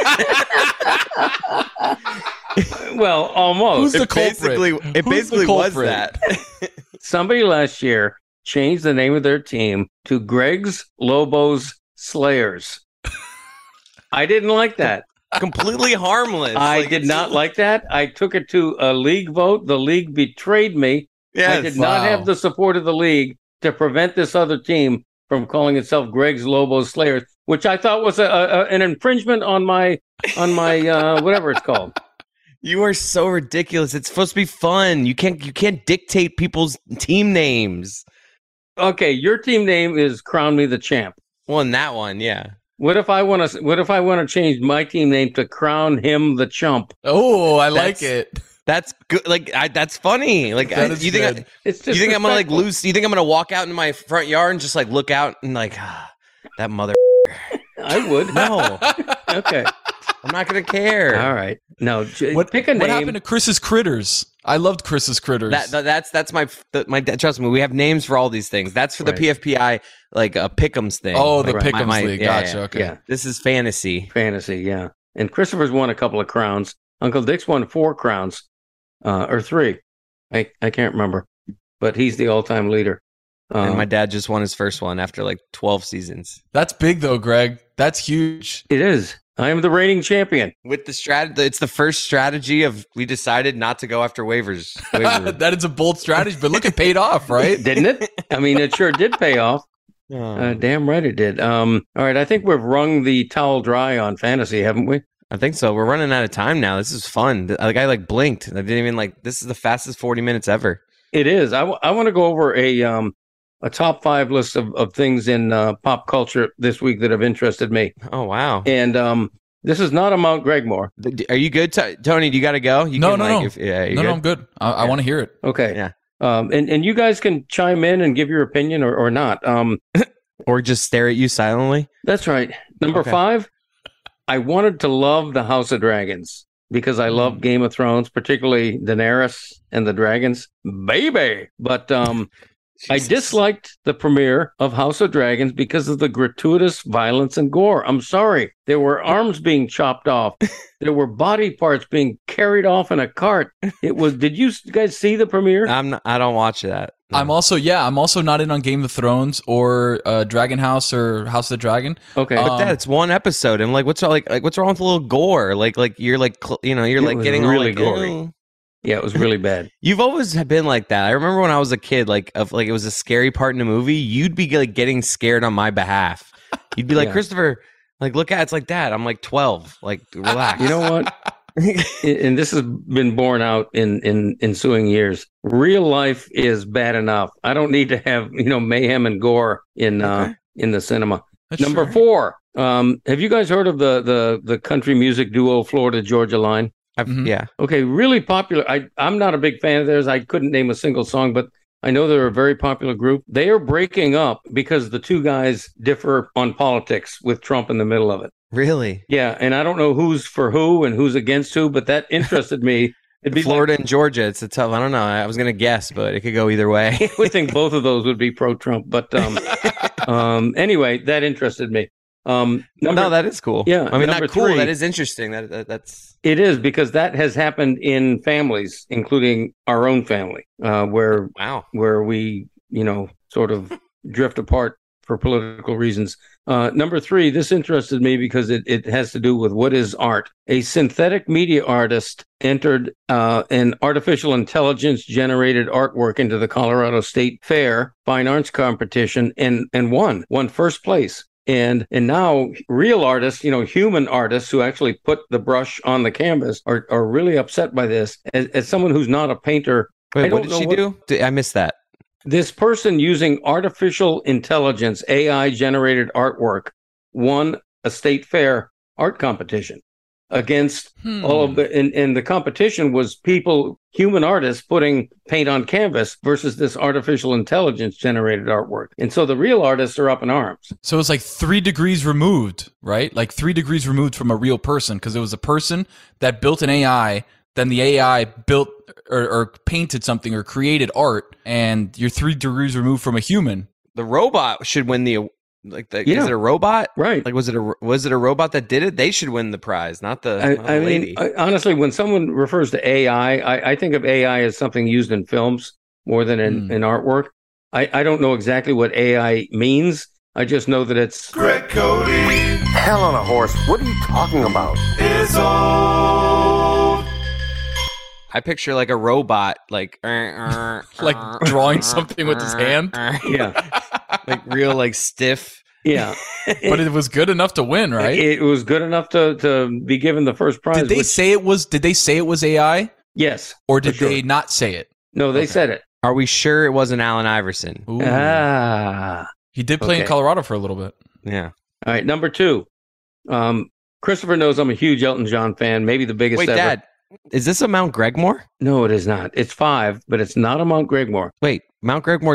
E: well, almost.
A: Who's the
B: it
A: culprit?
B: basically, it
A: Who's the
B: basically was
A: culprit?
B: that.
E: Somebody last year changed the name of their team to Greg's Lobos Slayers. I didn't like that.
B: Completely harmless.
E: I
B: Like,
E: did
B: it's-
E: not like that. I took it to a league vote. The league betrayed me. I
B: Yes.
E: did not
A: Wow.
E: have the support of the league to prevent this other team from calling itself Greg's Lobos Slayers, which I thought was a, a, an infringement on my on my uh, whatever it's called.
B: You are so ridiculous. It's supposed to be fun. You can't you can't dictate people's team names.
E: Okay, your team name is Crown Me the Champ.
B: Well, in that one, yeah.
E: What if I want to? What if I want to change my team name to Crown Him the Chump?
A: Oh, I like
B: That's-
A: it.
B: That's good. Like I, that's funny. Like
A: That
B: I,
A: is
B: you think
A: good.
B: I,
E: It's
B: you
E: just
B: think I'm gonna like
E: disrespectful.
B: lose? You think I'm gonna walk out into my front yard and just like look out and like ah, that mother.
E: I would.
B: No,
E: Okay.
B: I'm not gonna care.
E: All right. No, j-
A: What,
E: pick a name.
A: what happened to Chris's Critters? I loved Chris's Critters.
B: That, that that's that's my the, my trust me. We have names for all these things. That's for the
E: Right.
B: P F P I like a Pick'ems thing.
A: oh, the
B: Like,
A: Pick'ems
B: my- my-
A: League.
B: yeah,
A: Gotcha.
B: yeah.
A: Okay.
E: Yeah.
B: This is fantasy.
E: Fantasy, yeah. And Christopher's won a couple of crowns. Uncle Dick's won four crowns, uh, or three. I, I can't remember, but he's the all-time leader.
B: And
E: Um,
B: my dad just won his first one after like twelve seasons.
A: That's big though, Greg. That's huge.
E: it is. I am the reigning champion.
B: With the strat, it's the first strategy of we decided not to go after waivers. Waiver.
A: That is a bold strategy, but look, it paid off, right?
E: Didn't it? I mean, it sure did pay off. Uh, damn right it did. Um, all right, I think we've wrung the towel dry on fantasy, haven't we?
B: I think so. We're running out of time now. This is fun. The guy like blinked. I didn't even like. This is the fastest forty minutes ever.
E: It is. I, w- I want to go over a um a top five list of, of things in uh, pop culture this week that have interested me.
B: Oh wow.
E: And um, this is not a Mount Gregmore.
B: Are you good, T- Tony? Do you got to go? You
A: No,
B: can,
A: no,
B: like,
A: no.
B: If, yeah, you
A: No,
B: good?
A: no, I'm good. I, I
B: Yeah.
A: want to hear it.
E: Okay.
B: Yeah.
E: Um, and, and you guys can chime in and give your opinion or, or not. Um,
B: Or just stare at you silently.
E: that's right. Number
B: Okay.
E: five, I wanted to love the House of Dragons because I love Game of Thrones, particularly Daenerys and the dragons. Baby. But um, I
B: Jesus.
E: disliked the premiere of House of Dragons because of the gratuitous violence and gore. I'm sorry. There were arms being chopped off. There were body parts being carried off in a cart. It was. Did you guys see the premiere?
B: I'm. Not, I don't watch that.
A: I'm also, yeah, I'm also not in on Game of Thrones or uh, Dragon House or House of the Dragon.
E: Okay.
A: Uh,
B: But
A: Um,
B: that it's one episode. And like, what's wrong? Like, like, what's wrong with a little gore? Like, like you're like, cl- you know, you're
E: It
B: like
E: was
B: getting
E: really
B: all like,
E: gory.
B: "Ew."
E: yeah, it was really bad.
B: You've always been like that. I remember when I was a kid, like, of like it was a scary part in a movie. You'd be like getting scared on my behalf. You'd be like,
E: Yeah.
B: Christopher, like, look at it's like that. I'm like twelve. Like, relax.
E: You know what? And this has been borne out in in ensuing years. Real life is bad enough. I don't need to have you know mayhem and gore in uh,
B: Okay.
E: in the cinema.
A: That's
E: Number
A: fair.
E: four. Um, have you guys heard of the the the country music duo Florida Georgia Line?
B: I've-
A: Mhm.
B: Yeah.
E: Okay, really popular. I I'm not a big fan of theirs. I couldn't name a single song, but I know they're a very popular group. They are breaking up because the two guys differ on politics with Trump in the middle of it.
B: Really.
E: Yeah, and I don't know who's for who and who's against who, but that interested me. It'd be
B: Florida and Georgia. It's a tough. I don't know. I was gonna guess, but it could go either way.
E: Like, I would think both of those would be pro-Trump, but um, um, anyway, that interested me. Um, number,
B: no, that is cool.
E: Yeah,
B: I mean,
E: number
B: not cool.
E: three.
B: That is interesting. That, that that's
E: it is because that has happened in families, including our own family, uh, where
B: wow.
E: where we, you know, sort of drift apart for political reasons. Uh, number three, this interested me because it, it has to do with what is art. A synthetic media artist entered uh, an artificial intelligence generated artwork into the Colorado State Fair Fine Arts Competition and, and won, won first place. And and now real artists, you know, human artists who actually put the brush on the canvas are, are really upset by this. As, as someone who's not a painter, I
B: Wait,
E: don't
B: what did
E: know
B: she
E: what-
B: do? Did- I missed that.
E: this person using artificial intelligence, A I generated artwork, won a state fair art competition against
A: Hmm.
E: all of the, and, and the competition was people, human artists putting paint on canvas versus this artificial intelligence generated artwork. And so the real artists are up in arms.
A: So it's like three degrees removed, right? Like three degrees removed from a real person because it was a person that built an A I, then the A I built or, or painted something or created art, and you're three degrees removed from a human.
B: The robot should win the like. The,
E: Yeah.
B: Is it a robot?
E: Right.
B: Like, was it a was it a robot that did it? They should win the prize, not the,
E: I,
B: not the
E: I mean,
B: lady.
E: I, honestly, when someone refers to A I, I, I think of A I as something used in films more than in,
A: Hmm.
E: in artwork. I, I don't know exactly what A I means. I just know that it's
F: Greg Cody
D: Hell on a horse. What are you talking about?
F: is old.
B: I picture like a robot, like uh, uh,
A: Like
B: uh,
A: drawing
B: uh,
A: something with his
B: uh,
A: hand?
B: uh,
E: yeah,
B: like real, like stiff.
E: yeah.
A: But it was good enough to win, right?
E: It was good enough to, to be given the first prize.
A: Did they
E: which-
A: say it was? Did they say it was A I,
E: yes?
A: or did
E: for sure.
A: they not say it?
E: No, they
A: Okay.
E: said it.
B: Are we sure it wasn't Allen Iverson?
A: Ooh.
E: Ah.
A: He did play in
E: okay.
A: Colorado for a little bit.
B: Yeah.
E: All right, number two. Um, Christopher knows I'm a huge Elton John fan, maybe the biggest
B: Wait,
E: ever.
B: Dad, is this a Mount Gregmore?
E: No, it is not. It's five, but it's not a Mount Gregmore.
B: Wait, Mount Gregmore's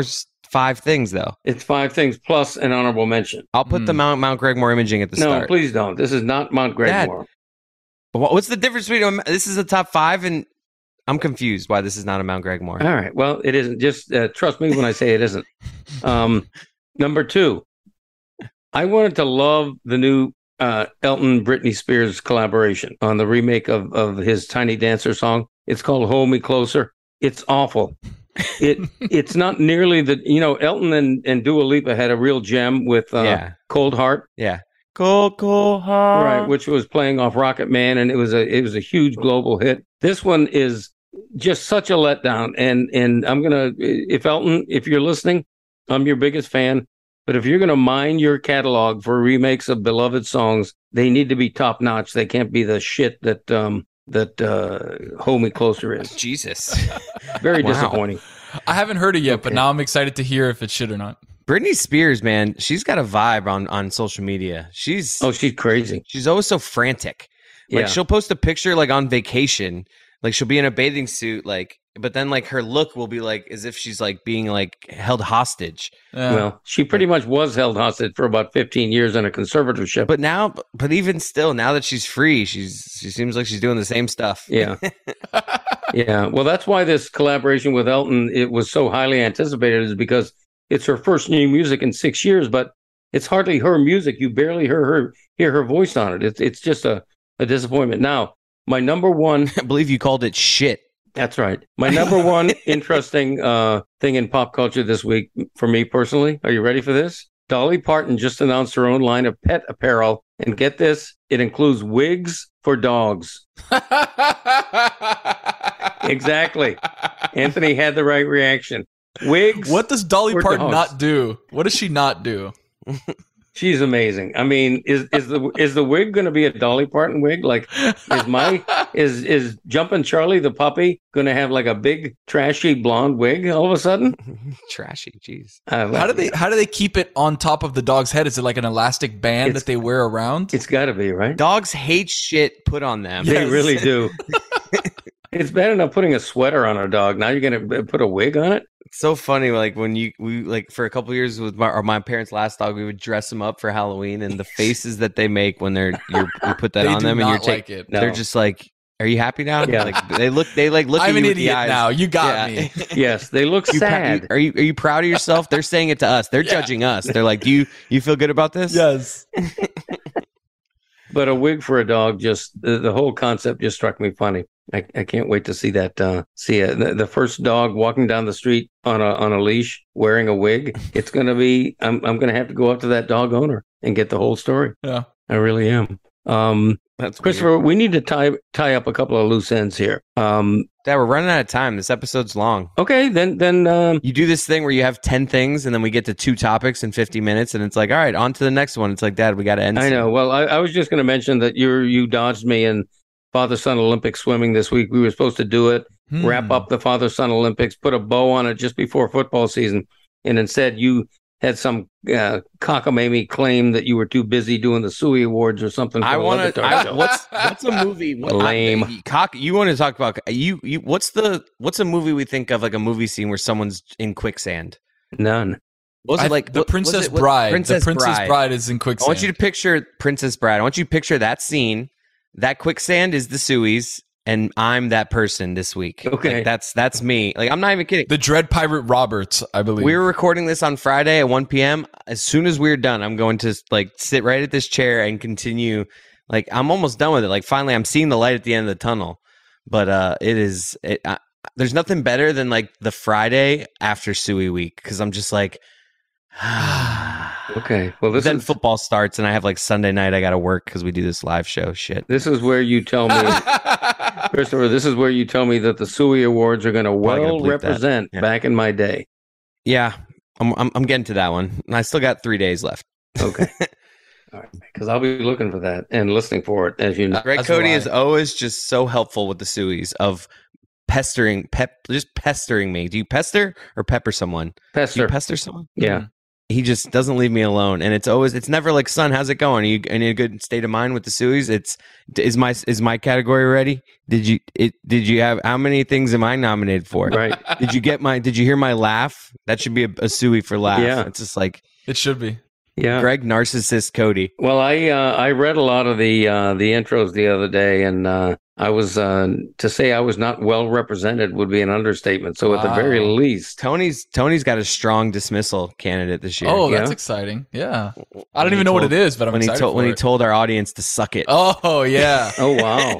B: five things though.
E: It's five things plus an honorable mention.
B: I'll put
A: Hmm.
B: the Mount Mount Gregmore imaging at the
E: No,
B: start.
E: please don't. This is not Mount Gregmore.
B: But what- what's the difference between this is a top five and I'm confused why this is not a Mount Gregmore.
E: All right. Well, it isn't. Just uh, trust me when I say it isn't. Um, number two, I wanted to love the new uh, Elton Britney Spears collaboration on the remake of, of his Tiny Dancer song. It's called "Hold Me Closer." It's awful. It it's not nearly the you know Elton and, and Dua Lipa had a real gem with uh,
B: Yeah.
E: Cold Heart,
B: Yeah. Coco Heart.
E: right, which was playing off Rocket Man, and it was a it was a huge global hit. This one is just such a letdown, and and I'm gonna if Elton, if you're listening, I'm your biggest fan. But if you're gonna mine your catalog for remakes of beloved songs, they need to be top notch. They can't be the shit that um that uh, "Hold Me Closer" is.
B: Jesus.
E: Very
B: Wow.
E: disappointing.
A: I haven't heard it yet, but
E: Okay.
A: now I'm excited to hear if it should or not.
B: Britney Spears, man, she's got a vibe on, on social media. She's
E: Oh, she's crazy.
B: she's always so frantic. Like
E: Yeah.
B: she'll post a picture like on vacation, like she'll be in a bathing suit, like but then like her look will be like as if she's like being like held hostage.
A: Yeah.
E: Well, she pretty much was held hostage for about fifteen years in a conservatorship.
B: But now, but even still, now that she's free, she's she seems like she's doing the same stuff.
E: Yeah. Yeah. Well, that's why this collaboration with Elton, it was so highly anticipated, is because it's her first new music in six years, but it's hardly her music. You barely hear her hear her voice on it. It's it's just a, a disappointment. Now, my number one
B: I believe you called it shit.
E: that's right. My number one interesting uh, thing in pop culture this week for me personally. Are you ready for this? Dolly Parton just announced her own line of pet apparel. And get this, it includes wigs for dogs. Exactly. Anthony had the right reaction. Wigs.
A: What does Dolly
E: for
A: Parton
E: dogs.
A: not do? What does she not do?
E: She's amazing. I mean, is is the is the wig going to be a Dolly Parton wig? Like, is my is is Jumpin' Charlie the puppy going to have like a big trashy blonde wig all of a sudden?
B: Trashy, jeez.
E: Uh,
A: How do they how do they keep it on top of the dog's head? Is it like an elastic band
E: It's-
A: that they wear around?
E: It's got to be right.
B: Dogs hate shit put on them.
A: Yeah.
E: They
A: Yes.
E: really do. It's bad enough putting a sweater on a dog. Now you're going to put a wig on it?
B: It's so funny, like when you we like for a couple of years with my or my parents' last dog, we would dress them up for Halloween, and the faces that they make when they're you're, you put that
A: They
B: on
A: do
B: them, and
A: not
B: you're
A: like
B: taking,
A: it.
E: No.
B: they're just like, "Are you happy now?"
E: Yeah.
B: Like they look, they like look. at
A: I'm
B: you
A: an
B: with the
A: idiot
B: eyes.
A: now. You got
B: Yeah.
A: me.
E: Yes, they look
B: You prou-
E: sad.
B: you- are you are you proud of yourself? They're saying it to us. They're
A: Yeah.
B: judging us. They're like, "Do you you feel good about this?"
A: Yes.
E: But a wig for a dog, just the, the whole concept just struck me funny. I, I can't wait to see that. Uh, see uh, the, the first dog walking down the street on a on a leash wearing a wig. It's gonna be. I'm I'm gonna have to go up to that dog owner and get the whole story.
A: Yeah.
E: I really am. Um,
B: That's
E: Christopher, we need to tie tie up a couple of loose ends here. Um,
B: Dad, we're running out of time. This episode's long.
E: okay, then then um,
B: You do this thing where you have ten things, and then we get to two topics in fifty minutes, and it's like, all right, on to the next one. It's like, Dad, we got to end.
E: I
B: soon.
E: know. Well, I, I was just going to mention that you you dodged me in father son Olympic swimming this week. We were supposed to do it,
A: Hmm.
E: wrap up the father son Olympics, put a bow on it just before football season, and instead you had some uh, cockamamie claim that you were too busy doing the Suey Awards or something. For
B: I
E: the
B: want to.
E: Levitard show.
B: What's what's a movie? What,
E: Lame.
B: I, cock. You want to talk about you? You. What's the what's a movie we think of like a movie scene where someone's in quicksand?
E: None.
B: What was
A: I-
B: it like
A: the
B: what- was
A: Princess
B: it- what-
A: Bride?
B: Princess,
A: the Princess
B: Bride.
A: Bride. is in
B: I
A: quicksand.
B: want you to picture Princess Bride. I want you to picture that scene. That quicksand is the Sueys, and I'm that person this week.
E: Okay.
B: Like, that's that's me. Like I'm not even kidding.
A: the Dread Pirate Roberts, I believe.
B: We were recording this on Friday at one p.m. As soon as we're done, I'm going to like sit right at this chair and continue. Like I'm almost done with it. Like finally, I'm seeing the light at the end of the tunnel. But uh, it is. It, I, there's nothing better than like the Friday after Suey week because I'm just like.
E: Okay. Well, this
B: then
E: is
B: football starts and I have like Sunday night. I got to work because we do this live show. Shit.
E: this is where you tell me, Christopher. This is where you tell me that the Suey Awards are going to
B: Probably gonna
E: well
B: bleep that.
E: represent
B: Yeah.
E: back in my day.
B: Yeah, I'm, I'm I'm getting to that one. I still got three days left.
E: Okay. All right. Because I'll be looking for that and listening for it, as you know.
B: Greg
A: That's
B: Cody
A: why.
B: is always just so helpful with the Sueys of pestering, pep, just pestering me. Do you pester or pepper someone? Do you
E: Pester.
B: pester someone?
E: Yeah.
B: he just doesn't leave me alone, and it's always it's never like, son, how's it going? Are you in a good state of mind with the Sueys? It's is my is my category ready? Did you it did you have how many things am I nominated for?
E: Right.
B: Did you get my did you hear my laugh? That should be a, a Suey for laugh.
E: Yeah.
B: It's just like
A: It should be.
E: Yeah.
B: Greg narcissist Cody.
E: Well, I uh, I read a lot of the uh, the intros the other day, and uh, I was uh, to say I was not well represented would be an understatement. So at the very
A: Wow.
E: least,
B: Tony's Tony's got a strong dismissal candidate this year.
A: Oh,
E: Yeah.
A: that's exciting. Yeah. I
B: When
A: don't
B: he
A: even know what
B: told-
A: it is, but I'm
B: when he
A: excited
B: told
A: for
B: when he
A: it.
B: told our audience to suck it.
A: Oh, yeah.
E: oh wow.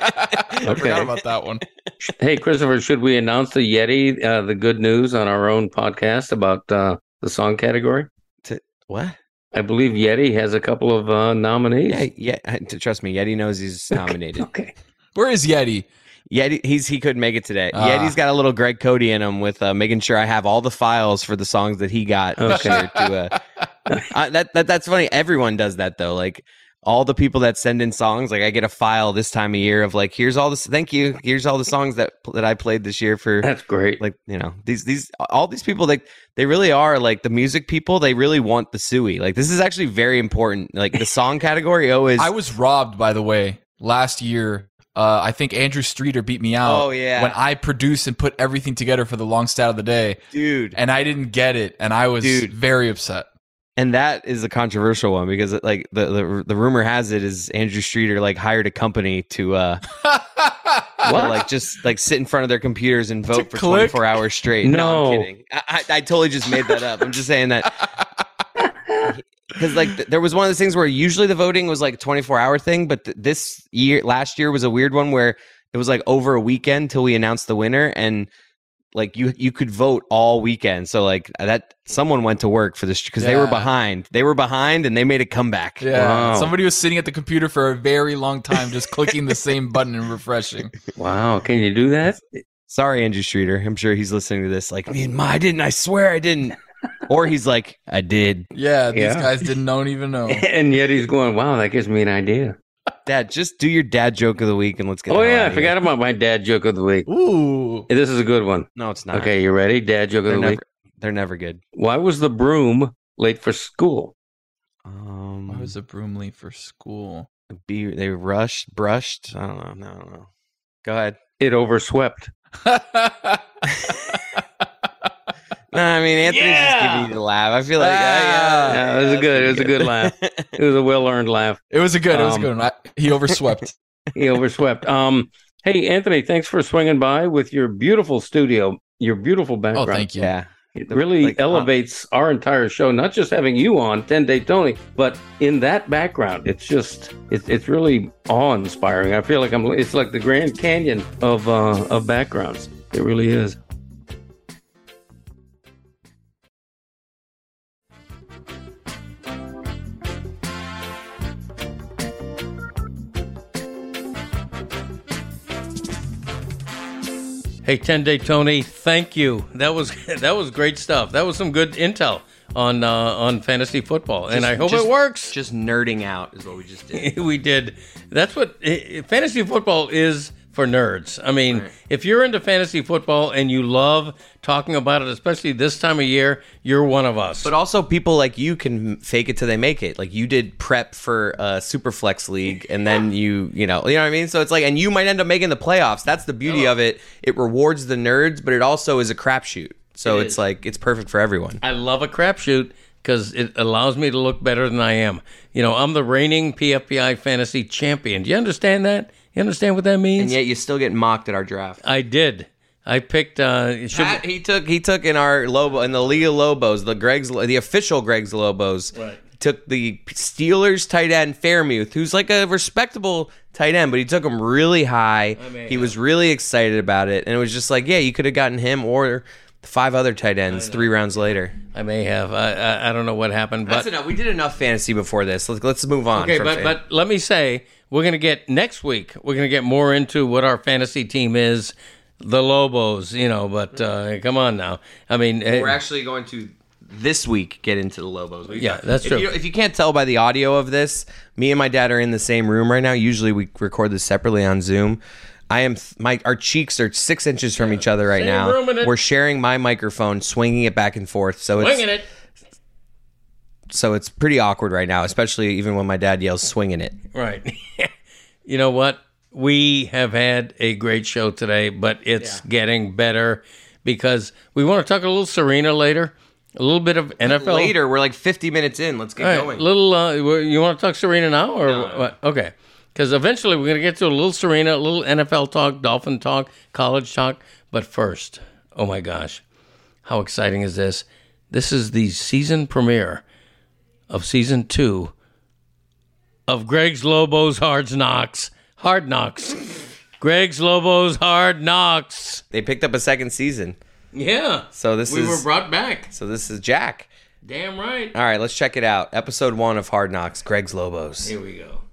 A: I forgot about that one.
E: Hey, Christopher, should we announce the Yeti uh, the good news on our own podcast about uh, the song category?
B: What?
E: I believe Yeti has a couple of uh, nominees.
B: Yeah, yeah. Trust me, Yeti knows he's nominated.
E: Okay.
A: Where is Yeti?
B: Yeti, he's he couldn't make it today.
A: Ah.
B: Yeti's got a little Greg Cody in him with uh, making sure I have all the files for the songs that he got. this
E: Okay.
B: year to, uh, uh, that that that's funny. Everyone does that though. Like all the people that send in songs, like I get a file this time of year of like, here's all this. Thank you. Here's all the songs that that I played this year for.
E: That's great.
B: Like, you know, these these all these people, like they really are like the music people. They really want the Suey. Like this is actually very important. Like the song category always.
A: I was robbed, by the way, last year. Uh, I think Andrew Streeter beat me out.
B: Oh, yeah.
A: When I produced and put everything together for the long stat of the day,
B: dude.
A: and I didn't get it, and I was
B: Dude.
A: very upset.
B: And that is a controversial one because like the, the the rumor has it is Andrew Streeter like hired a company to uh to, like just like sit in front of their computers and vote for
A: click?
B: twenty-four hours straight.
E: No.
B: I'm kidding. I, I, I totally just made that up. I'm just saying that because like th- there was one of those things where usually the voting was like a twenty-four hour thing, but th- this year last year was a weird one where it was like over a weekend till we announced the winner, and like you you could vote all weekend. So like that someone went to work for this because they were
A: Yeah.
B: behind. They were behind and they made a comeback.
A: Yeah,
E: Wow.
A: somebody was sitting at the computer for a very long time, just clicking the same button and refreshing.
E: Wow. Can you do that?
B: Sorry, Andrew Streeter. I'm sure he's listening to this. Like, man, I didn't. I swear I didn't. Or he's like, I did.
A: Yeah, these
E: Yeah.
A: guys didn't know, even know.
E: And yet he's going, wow, that gives me an idea.
B: Dad, just do your dad joke of the week and let's get.
E: Oh,
B: the hell
E: yeah.
B: out
E: I
B: of
E: forgot
B: here.
E: about my dad joke of the week.
A: Ooh,
E: This is a good one.
B: No, it's not.
E: Okay, you ready? Dad joke of
B: they're
E: the
B: never.
E: week.
B: They're never good.
E: Why was the broom late for school?
B: Um,
A: why was a broom late for school?
B: be they rushed, brushed. I don't know. No, I don't know. Go ahead.
E: It overswept.
B: No, I mean Anthony's
E: Yeah!
B: just giving you the laugh. I feel like, uh,
A: Ah.
B: yeah,
E: Yeah, it was a good. It was a good laugh. It was a well-earned laugh.
A: It was a good. It was a
E: Um,
A: good one. I, he overswept.
E: He overswept. Um, hey, Anthony, thanks for swinging by with your beautiful studio, your beautiful
A: Oh,
E: background.
A: thank you.
B: yeah.
E: It really
B: Like, uh,
E: elevates our entire show, not just having you on ten Day Tony, but in that background, it's just it's it's really awe-inspiring. I feel like I'm it's like the Grand Canyon of uh, of backgrounds. It really is. Hey, ten Day Tony, thank you. That was that was great stuff. That was some good intel on uh, on fantasy football, and
B: Just-
E: I hope
B: just-
E: it works.
B: Just nerding out is what we just did.
E: We did. That's what eh, fantasy football is for nerds. I mean,
B: Right.
E: if you're into fantasy football and you love talking about it, especially this time of year, you're one of us.
B: But also, people like you can fake it till they make it. Like you did prep for a Superflex league, and then you, you know, you know what I mean. So it's like, and you might end up making the playoffs. That's the beauty of it. It rewards the nerds, but it also is a crapshoot. So
E: It
B: it's
E: is.
B: like it's perfect for everyone.
E: I love a crapshoot because it allows me to look better than I am. You know, I'm the reigning P F P I fantasy champion. Do you understand that? You understand what that means?
B: And yet you still get mocked at our draft.
E: I did. I picked. Uh, it should
B: Pat, he took he took in our Lobo in the League of Lobos, the Greg's the official Greg's Lobos.
E: Right.
B: Took the Steelers tight end Fairmouth, who's like a respectable tight end, but he took him really high.
E: I may
B: He
E: have.
B: was really excited about it, and it was just like, yeah, you could have gotten him or the five other tight ends three rounds later.
E: I may have. I, I I don't know what happened, but
B: That's enough. We did enough fantasy before this. Let's let's move on.
E: okay.
B: from
E: But
B: fan-
E: but let me say, we're gonna get next week. We're gonna get more into what our fantasy team is, the Lobos. You know, but uh, come on now. I mean,
B: we're
E: eh,
B: actually going to this week get into the Lobos. We-
E: Yeah, that's
B: if
E: true.
B: You, if you can't tell by the audio of this, me and my dad are in the same room right now. Usually we record this separately on Zoom. I am th- my our cheeks are six inches from each other right
E: Same
B: now.
E: room in it.
B: We're sharing my microphone, swinging it back and forth. So it's
E: winging it.
B: So it's pretty awkward right now, especially even when my dad yells swinging it.
E: Right. You know what? We have had a great show today, but it's yeah. getting better because we want to talk a little Serena later, a little bit of N F L.
B: Later, we're like fifty minutes in. Let's get
E: All right,
B: going.
E: Little, uh, you want to talk Serena now? or
B: no, no.
E: What? Okay. Because eventually we're going to get to a little Serena, a little N F L talk, Dolphin talk, college talk. But first, oh my gosh, how exciting is this? This is the season premiere of season two of Greg's Lobo's Hard Knocks. Hard Knocks. Greg's Lobo's Hard Knocks.
B: They picked up a second season.
E: Yeah.
B: So this
E: we
B: is
E: were brought back.
B: So this is Jack.
E: Damn right.
B: All right, let's check it out. Episode one of Hard Knocks, Greg's Lobos.
E: Here we go.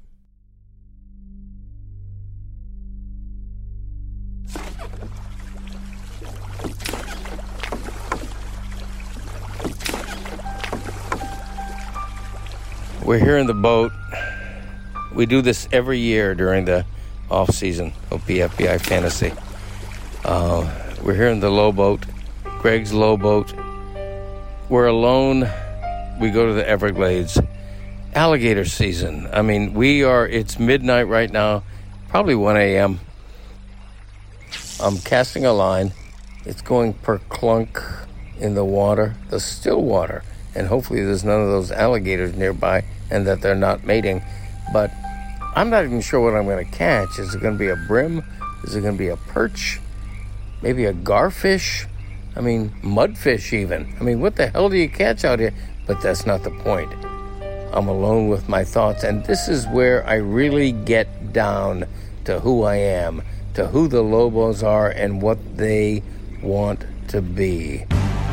E: We're here in the boat. We do this every year during the off season of B F B I Fantasy. Uh, we're here in the low boat, Greg's low boat. We're alone. We go to the Everglades. Alligator season. I mean, we are, it's midnight right now, probably one a.m. I'm casting a line. It's going per clunk in the water, the still water. And hopefully there's none of those alligators nearby and that they're not mating. But I'm not even sure what I'm going to catch. Is it going to be a brim? Is it going to be a perch? Maybe a garfish? I mean, mudfish even. I mean, what the hell do you catch out here? But that's not the point. I'm alone with my thoughts, and this is where I really get down to who I am, to who the Lobos are and what they want to be.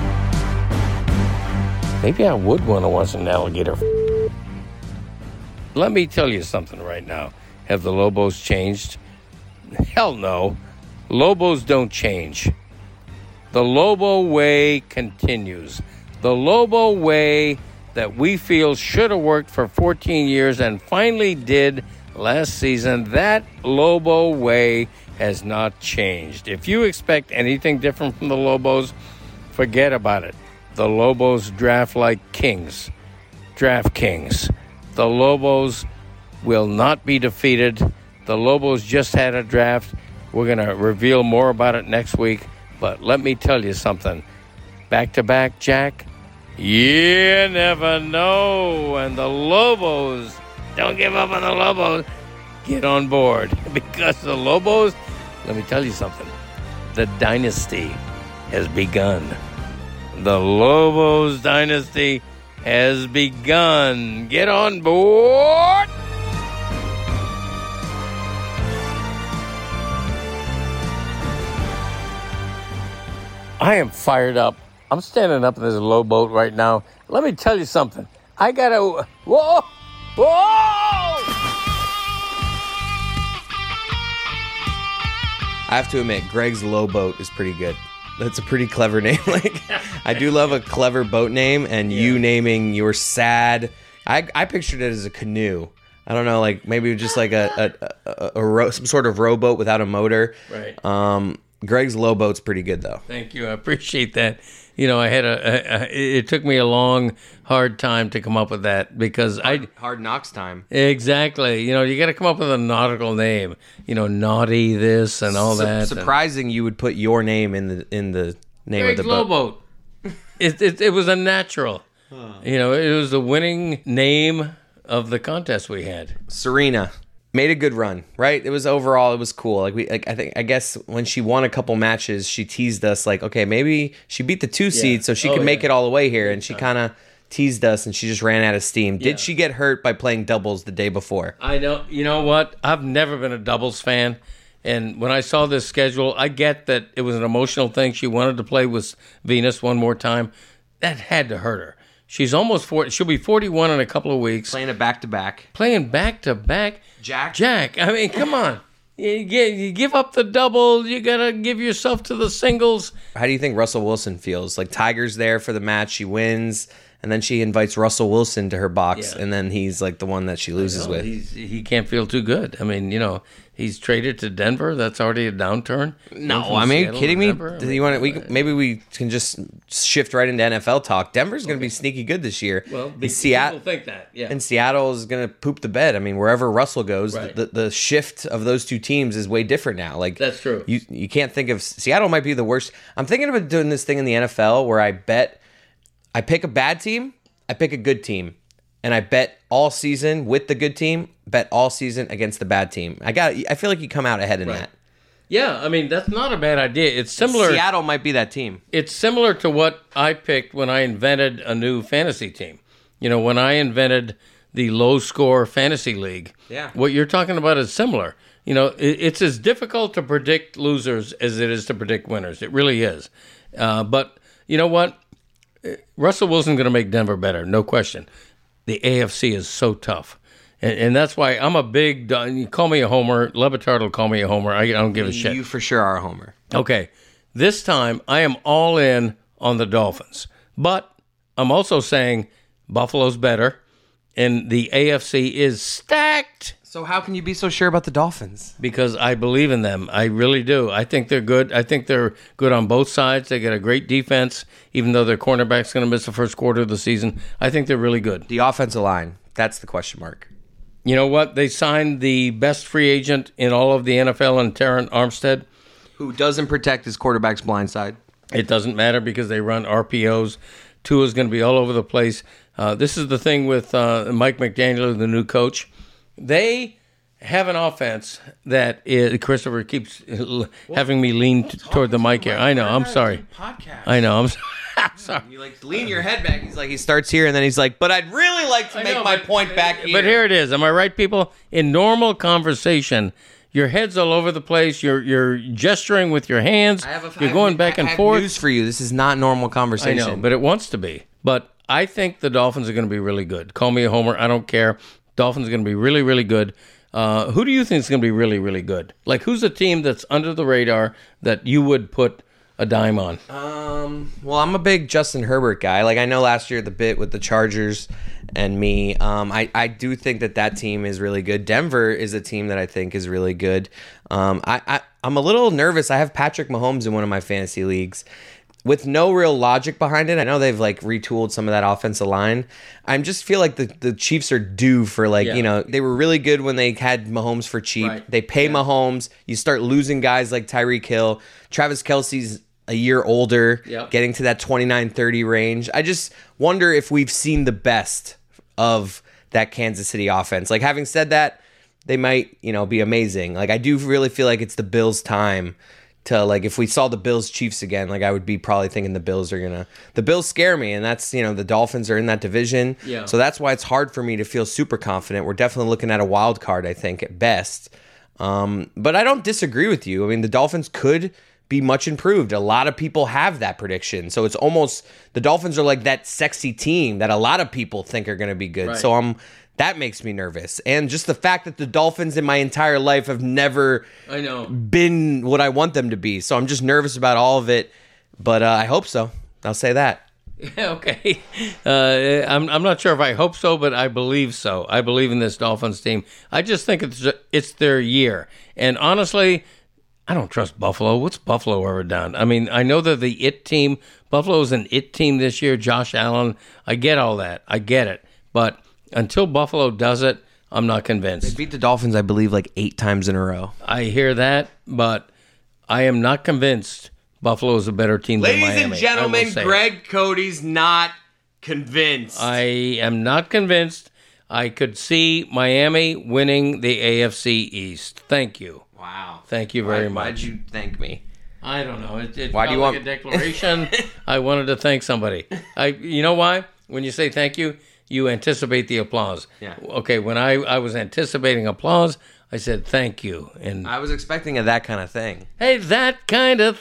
E: Maybe I would want to watch an alligator. Let me tell you something right now. Have the Lobos changed? Hell no. Lobos don't change. The Lobo way continues. The Lobo way that we feel should have worked for fourteen years and finally did last season, that Lobo way has not changed. If you expect anything different from the Lobos, forget about it. The Lobos draft like kings. Draft kings. The Lobos will not be defeated. The Lobos just had a draft. We're going to reveal more about it next week. But let me tell you something. Back-to-back, Jack, you never know. And the Lobos, don't give up on the Lobos. Get on board. Because the Lobos, let me tell you something. The dynasty has begun. The Lobos dynasty has begun. Get on board. I am fired up. I'm standing up in this low boat right now. Let me tell you something. I gotta. Whoa! Whoa!
B: I have to admit, Greg's Low Boat is pretty good. That's a pretty clever name. Like, I do love a clever boat name, and yeah. You naming your sad. I I pictured it as a canoe. I don't know, like maybe just like a a, a, a row, some sort of rowboat without a motor.
E: Right.
B: Um, Greg's Low Boat's pretty good though.
E: Thank you. I appreciate that. You know, I had a, a, a it took me a long, hard time to come up with that because
B: hard,
E: I
B: hard knocks time.
E: Exactly. You know, you got to come up with a nautical name. You know, naughty this and all
B: Su-
E: that.
B: Surprising and, you would put your name in the in the name
E: Greg's
B: of the boat.
E: boat. it, it it was a natural. Huh. You know, it was the winning name of the contest we had.
B: Serena made a good run, right? It was overall, it was cool. Like we, like I think, I guess when she won a couple matches, she teased us like, okay, maybe she beat the two yeah. seed, so she oh, can make yeah. it all the way here. And she kind of teased us, and she just ran out of steam. Yeah. Did she get hurt by playing doubles the day before?
E: I know. You know what? I've never been a doubles fan, and when I saw this schedule, I get that it was an emotional thing. She wanted to play with Venus one more time. That had to hurt her. She's almost forty. She'll be forty-one in a couple of weeks.
B: Playing it back to back.
E: Playing back to back.
B: Jack.
E: Jack. I mean, come on. You, get, you give up the double. You gotta give yourself to the singles.
B: How do you think Russell Wilson feels? Like Tiger's there for the match. She wins, and then she invites Russell Wilson to her box,
E: Yeah.
B: and then he's like the one that she loses
E: No,
B: with.
E: he's, he can't feel too good. I mean, you know, he's traded to Denver. That's already a downturn.
B: No,
E: Went from
B: I mean, are you
E: Seattle
B: kidding
E: to
B: me?
E: Denver. I
B: Do
E: mean,
B: you want to? We can- maybe we can just shift right into N F L talk. Denver's going to be sneaky good this year.
E: well,
B: and
E: people
B: Seattle
E: think that. Yeah.
B: and Seattle is going to poop the bed. I mean, wherever Russell goes,
E: Right.
B: the, the shift of those two teams is way different now. Like
E: That's true.
B: You you can't think of Seattle might be the worst. I'm thinking about doing this thing in the N F L where I bet I pick a bad team, I pick a good team, and I bet all season with the good team, bet all season against the bad team. I got. I feel like you come out ahead in
E: Right.
B: that.
E: Yeah, I mean, that's not a bad idea. It's similar.
B: Seattle might be that team.
E: It's similar to what I picked when I invented a new fantasy team. You know, when I invented the low score fantasy league.
B: Yeah.
E: What you're talking about is similar. You know, it, it's as difficult to predict losers as it is to predict winners. It really is. Uh, but you know what? Russell Wilson's going to make Denver better, no question. The A F C is so tough. And, and that's why I'm a big, you call me a homer. Levitard will call me a homer. I, I don't give a shit.
B: You for sure are a homer.
E: Okay, this time I am all in on the Dolphins. But I'm also saying Buffalo's better, and the A F C is stacked
B: So how can you be so sure about the Dolphins?
E: because I believe in them. I really do. I think they're good. I think they're good on both sides. They got a great defense, even though their cornerback's going to miss the first quarter of the season. I think they're really good.
B: The offensive line. That's the question mark.
E: You know what? They signed the best free agent in all of the N F L, in Terran Armstead.
B: Who doesn't protect his quarterback's blind side?
E: It doesn't matter because they run R P Os. Tua's going to be all over the place. Uh, this is the thing with uh, Mike McDaniel, the new coach. They have an offense that is, Christopher keeps having me lean t- toward the mic here. I know. I'm sorry. I know. I'm, I'm sorry.
B: You like lean your head back. He's like he starts here and then he's like, but I'd really like to
E: I
B: make
E: know,
B: my
E: but-
B: point back here.
E: But here it is. Am I right, people? In normal conversation, your head's all over the place. You're you're gesturing with your hands.
B: I have a,
E: you're
B: I
E: going
B: have,
E: back
B: I
E: and
B: have
E: forth.
B: News for you. This is not normal
E: I
B: conversation.
E: know, but it wants to be. But I think the Dolphins are going to be really good. Call me a homer. I don't care. Dolphins are going to be really, really good. Uh, who do you think is going to be really, really good? Like, who's a team that's under the radar that you would put a dime on?
B: Um, well, I'm a big Justin Herbert guy. Like I know last year the bit with the Chargers and me. Um, I I do think that that team is really good. Denver is a team that I think is really good. Um, I, I I'm a little nervous. I have Patrick Mahomes in one of my fantasy leagues. With no real logic behind it. I know they've like retooled some of that offensive line. I just feel like the, the Chiefs are due for like,
E: Yeah.
B: you know, they were really good when they had Mahomes for cheap.
E: Right.
B: They pay
E: Yeah.
B: Mahomes. You start losing guys like Tyreek Hill. Travis Kelce's a year older,
E: Yep.
B: getting to that twenty-nine thirty range. I just wonder if we've seen the best of that Kansas City offense. Like having said that, they might, you know, be amazing. Like I do really feel like it's the Bills' time to like if we saw the Bills Chiefs again, like I would be probably thinking the Bills are gonna the Bills scare me, and that's you know the Dolphins are in that division,
E: Yeah.
B: so that's why it's hard for me to feel super confident. We're definitely looking at a wild card, I think, at best. Um, but I don't disagree with you. I mean, the Dolphins could be much improved. A lot of people have that prediction, so it's almost the Dolphins are like that sexy team that a lot of people think are going to be good.
E: Right.
B: So I'm. That makes me nervous. And just the fact that the Dolphins in my entire life have never
E: I know.
B: been what I want them to be. So I'm just nervous about all of it. But uh, I hope so. I'll say that.
E: Yeah, okay. Uh, I'm I'm not sure if I hope so, but I believe so. I believe in this Dolphins team. I just think it's it's their year. And honestly, I don't trust Buffalo. What's Buffalo ever done? I mean, I know they're the it team. Buffalo's an it team this year. Josh Allen. I get all that. I get it. But until Buffalo does it, I'm not convinced.
B: Beat the Dolphins, I believe, like eight times in a row.
E: I hear that, but I am not convinced Buffalo is a better team than Miami. I will say it.
B: Cody's not convinced.
E: I am not convinced. I could see Miami winning the A F C East. Thank you.
B: wow.
E: Thank you very
B: Why,
E: much.
B: Why'd you thank me?
E: I don't know. It, it
B: Why
E: felt
B: do you
E: like
B: want-
E: a declaration. I wanted to thank somebody. I. You know why? When you say thank you, you anticipate the applause.
B: Yeah.
E: Okay, when I, I was anticipating applause, I said thank you. And
B: I was expecting a that kind of thing.
E: hey, that kind of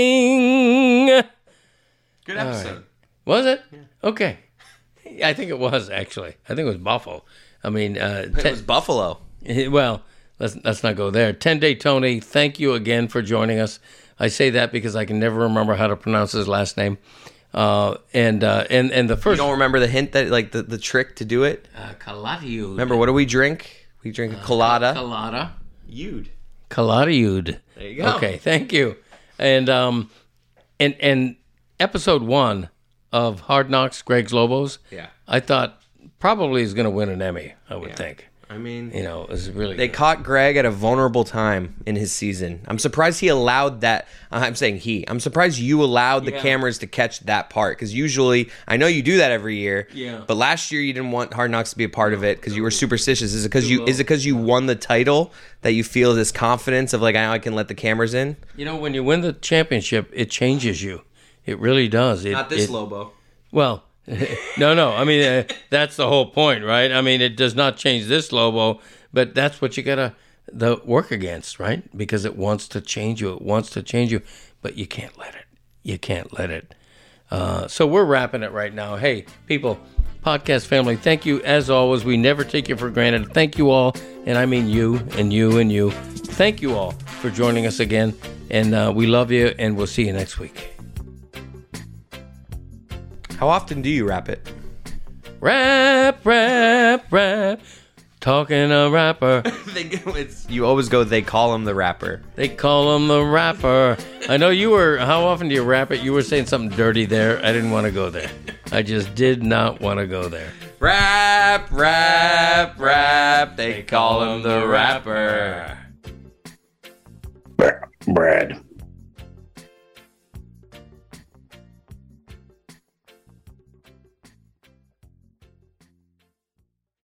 E: thing.
B: Good
E: episode. Was it? Okay. I think it was, actually. I think it was Buffalo. I mean, uh,
B: It was Buffalo.
E: ten, well, let's, let's not go there. ten-Day Tony, thank you again for joining us. I say that because I can never remember how to pronounce his last name. Uh, and uh, and and the
B: You
E: first
B: don't remember the hint that like the, the trick to do it?
E: uh, colada.
B: Remember, what do we drink? We drink a colada.
E: Colada.
B: You'd.
E: Colada.
B: There you go.
E: Okay, thank you. And um, and and episode one of Hard Knocks, Greg's Lobos.
B: Yeah.
E: I thought probably is going to win an Emmy. I would
B: Yeah.
E: think.
B: I mean,
E: You know, it's really
B: they
E: good.
B: caught Greg at a vulnerable time in his season. I'm surprised he allowed that. I'm saying he. I'm surprised you allowed the
E: Yeah.
B: cameras to catch that part, because usually, I know you do that every year.
E: Yeah.
B: But last year you didn't want Hard Knocks to be a part of it because you were superstitious. Is it because you?
E: low.
B: Is it because you won the title that you feel this confidence of like, I can let the cameras in?
E: You know, when you win the championship, it changes you. It really does. It, it,
B: Lobo.
E: Well, no, no. I mean, uh, that's the whole point, right? I mean, it does not change this Lobo, but that's what you gotta the work against, right? Because it wants to change you. It wants to change you, but you can't let it. You can't let it. Uh, so we're wrapping it right now. Hey, people, podcast family, thank you as always. We never take you for granted. Thank you all, and I mean you and you and you. Thank you all for joining us again, and uh, we love you, and we'll see you next week.
B: How often do you rap it?
E: Rap, rap, rap. Talking a rapper.
B: They go- it's, you always go, they call him the rapper.
E: They call him the rapper. I know you were, how often do you rap it? You were saying something dirty there. I didn't want to go there. I just did not want to go there.
B: Rap, rap, rap. They call him the rapper.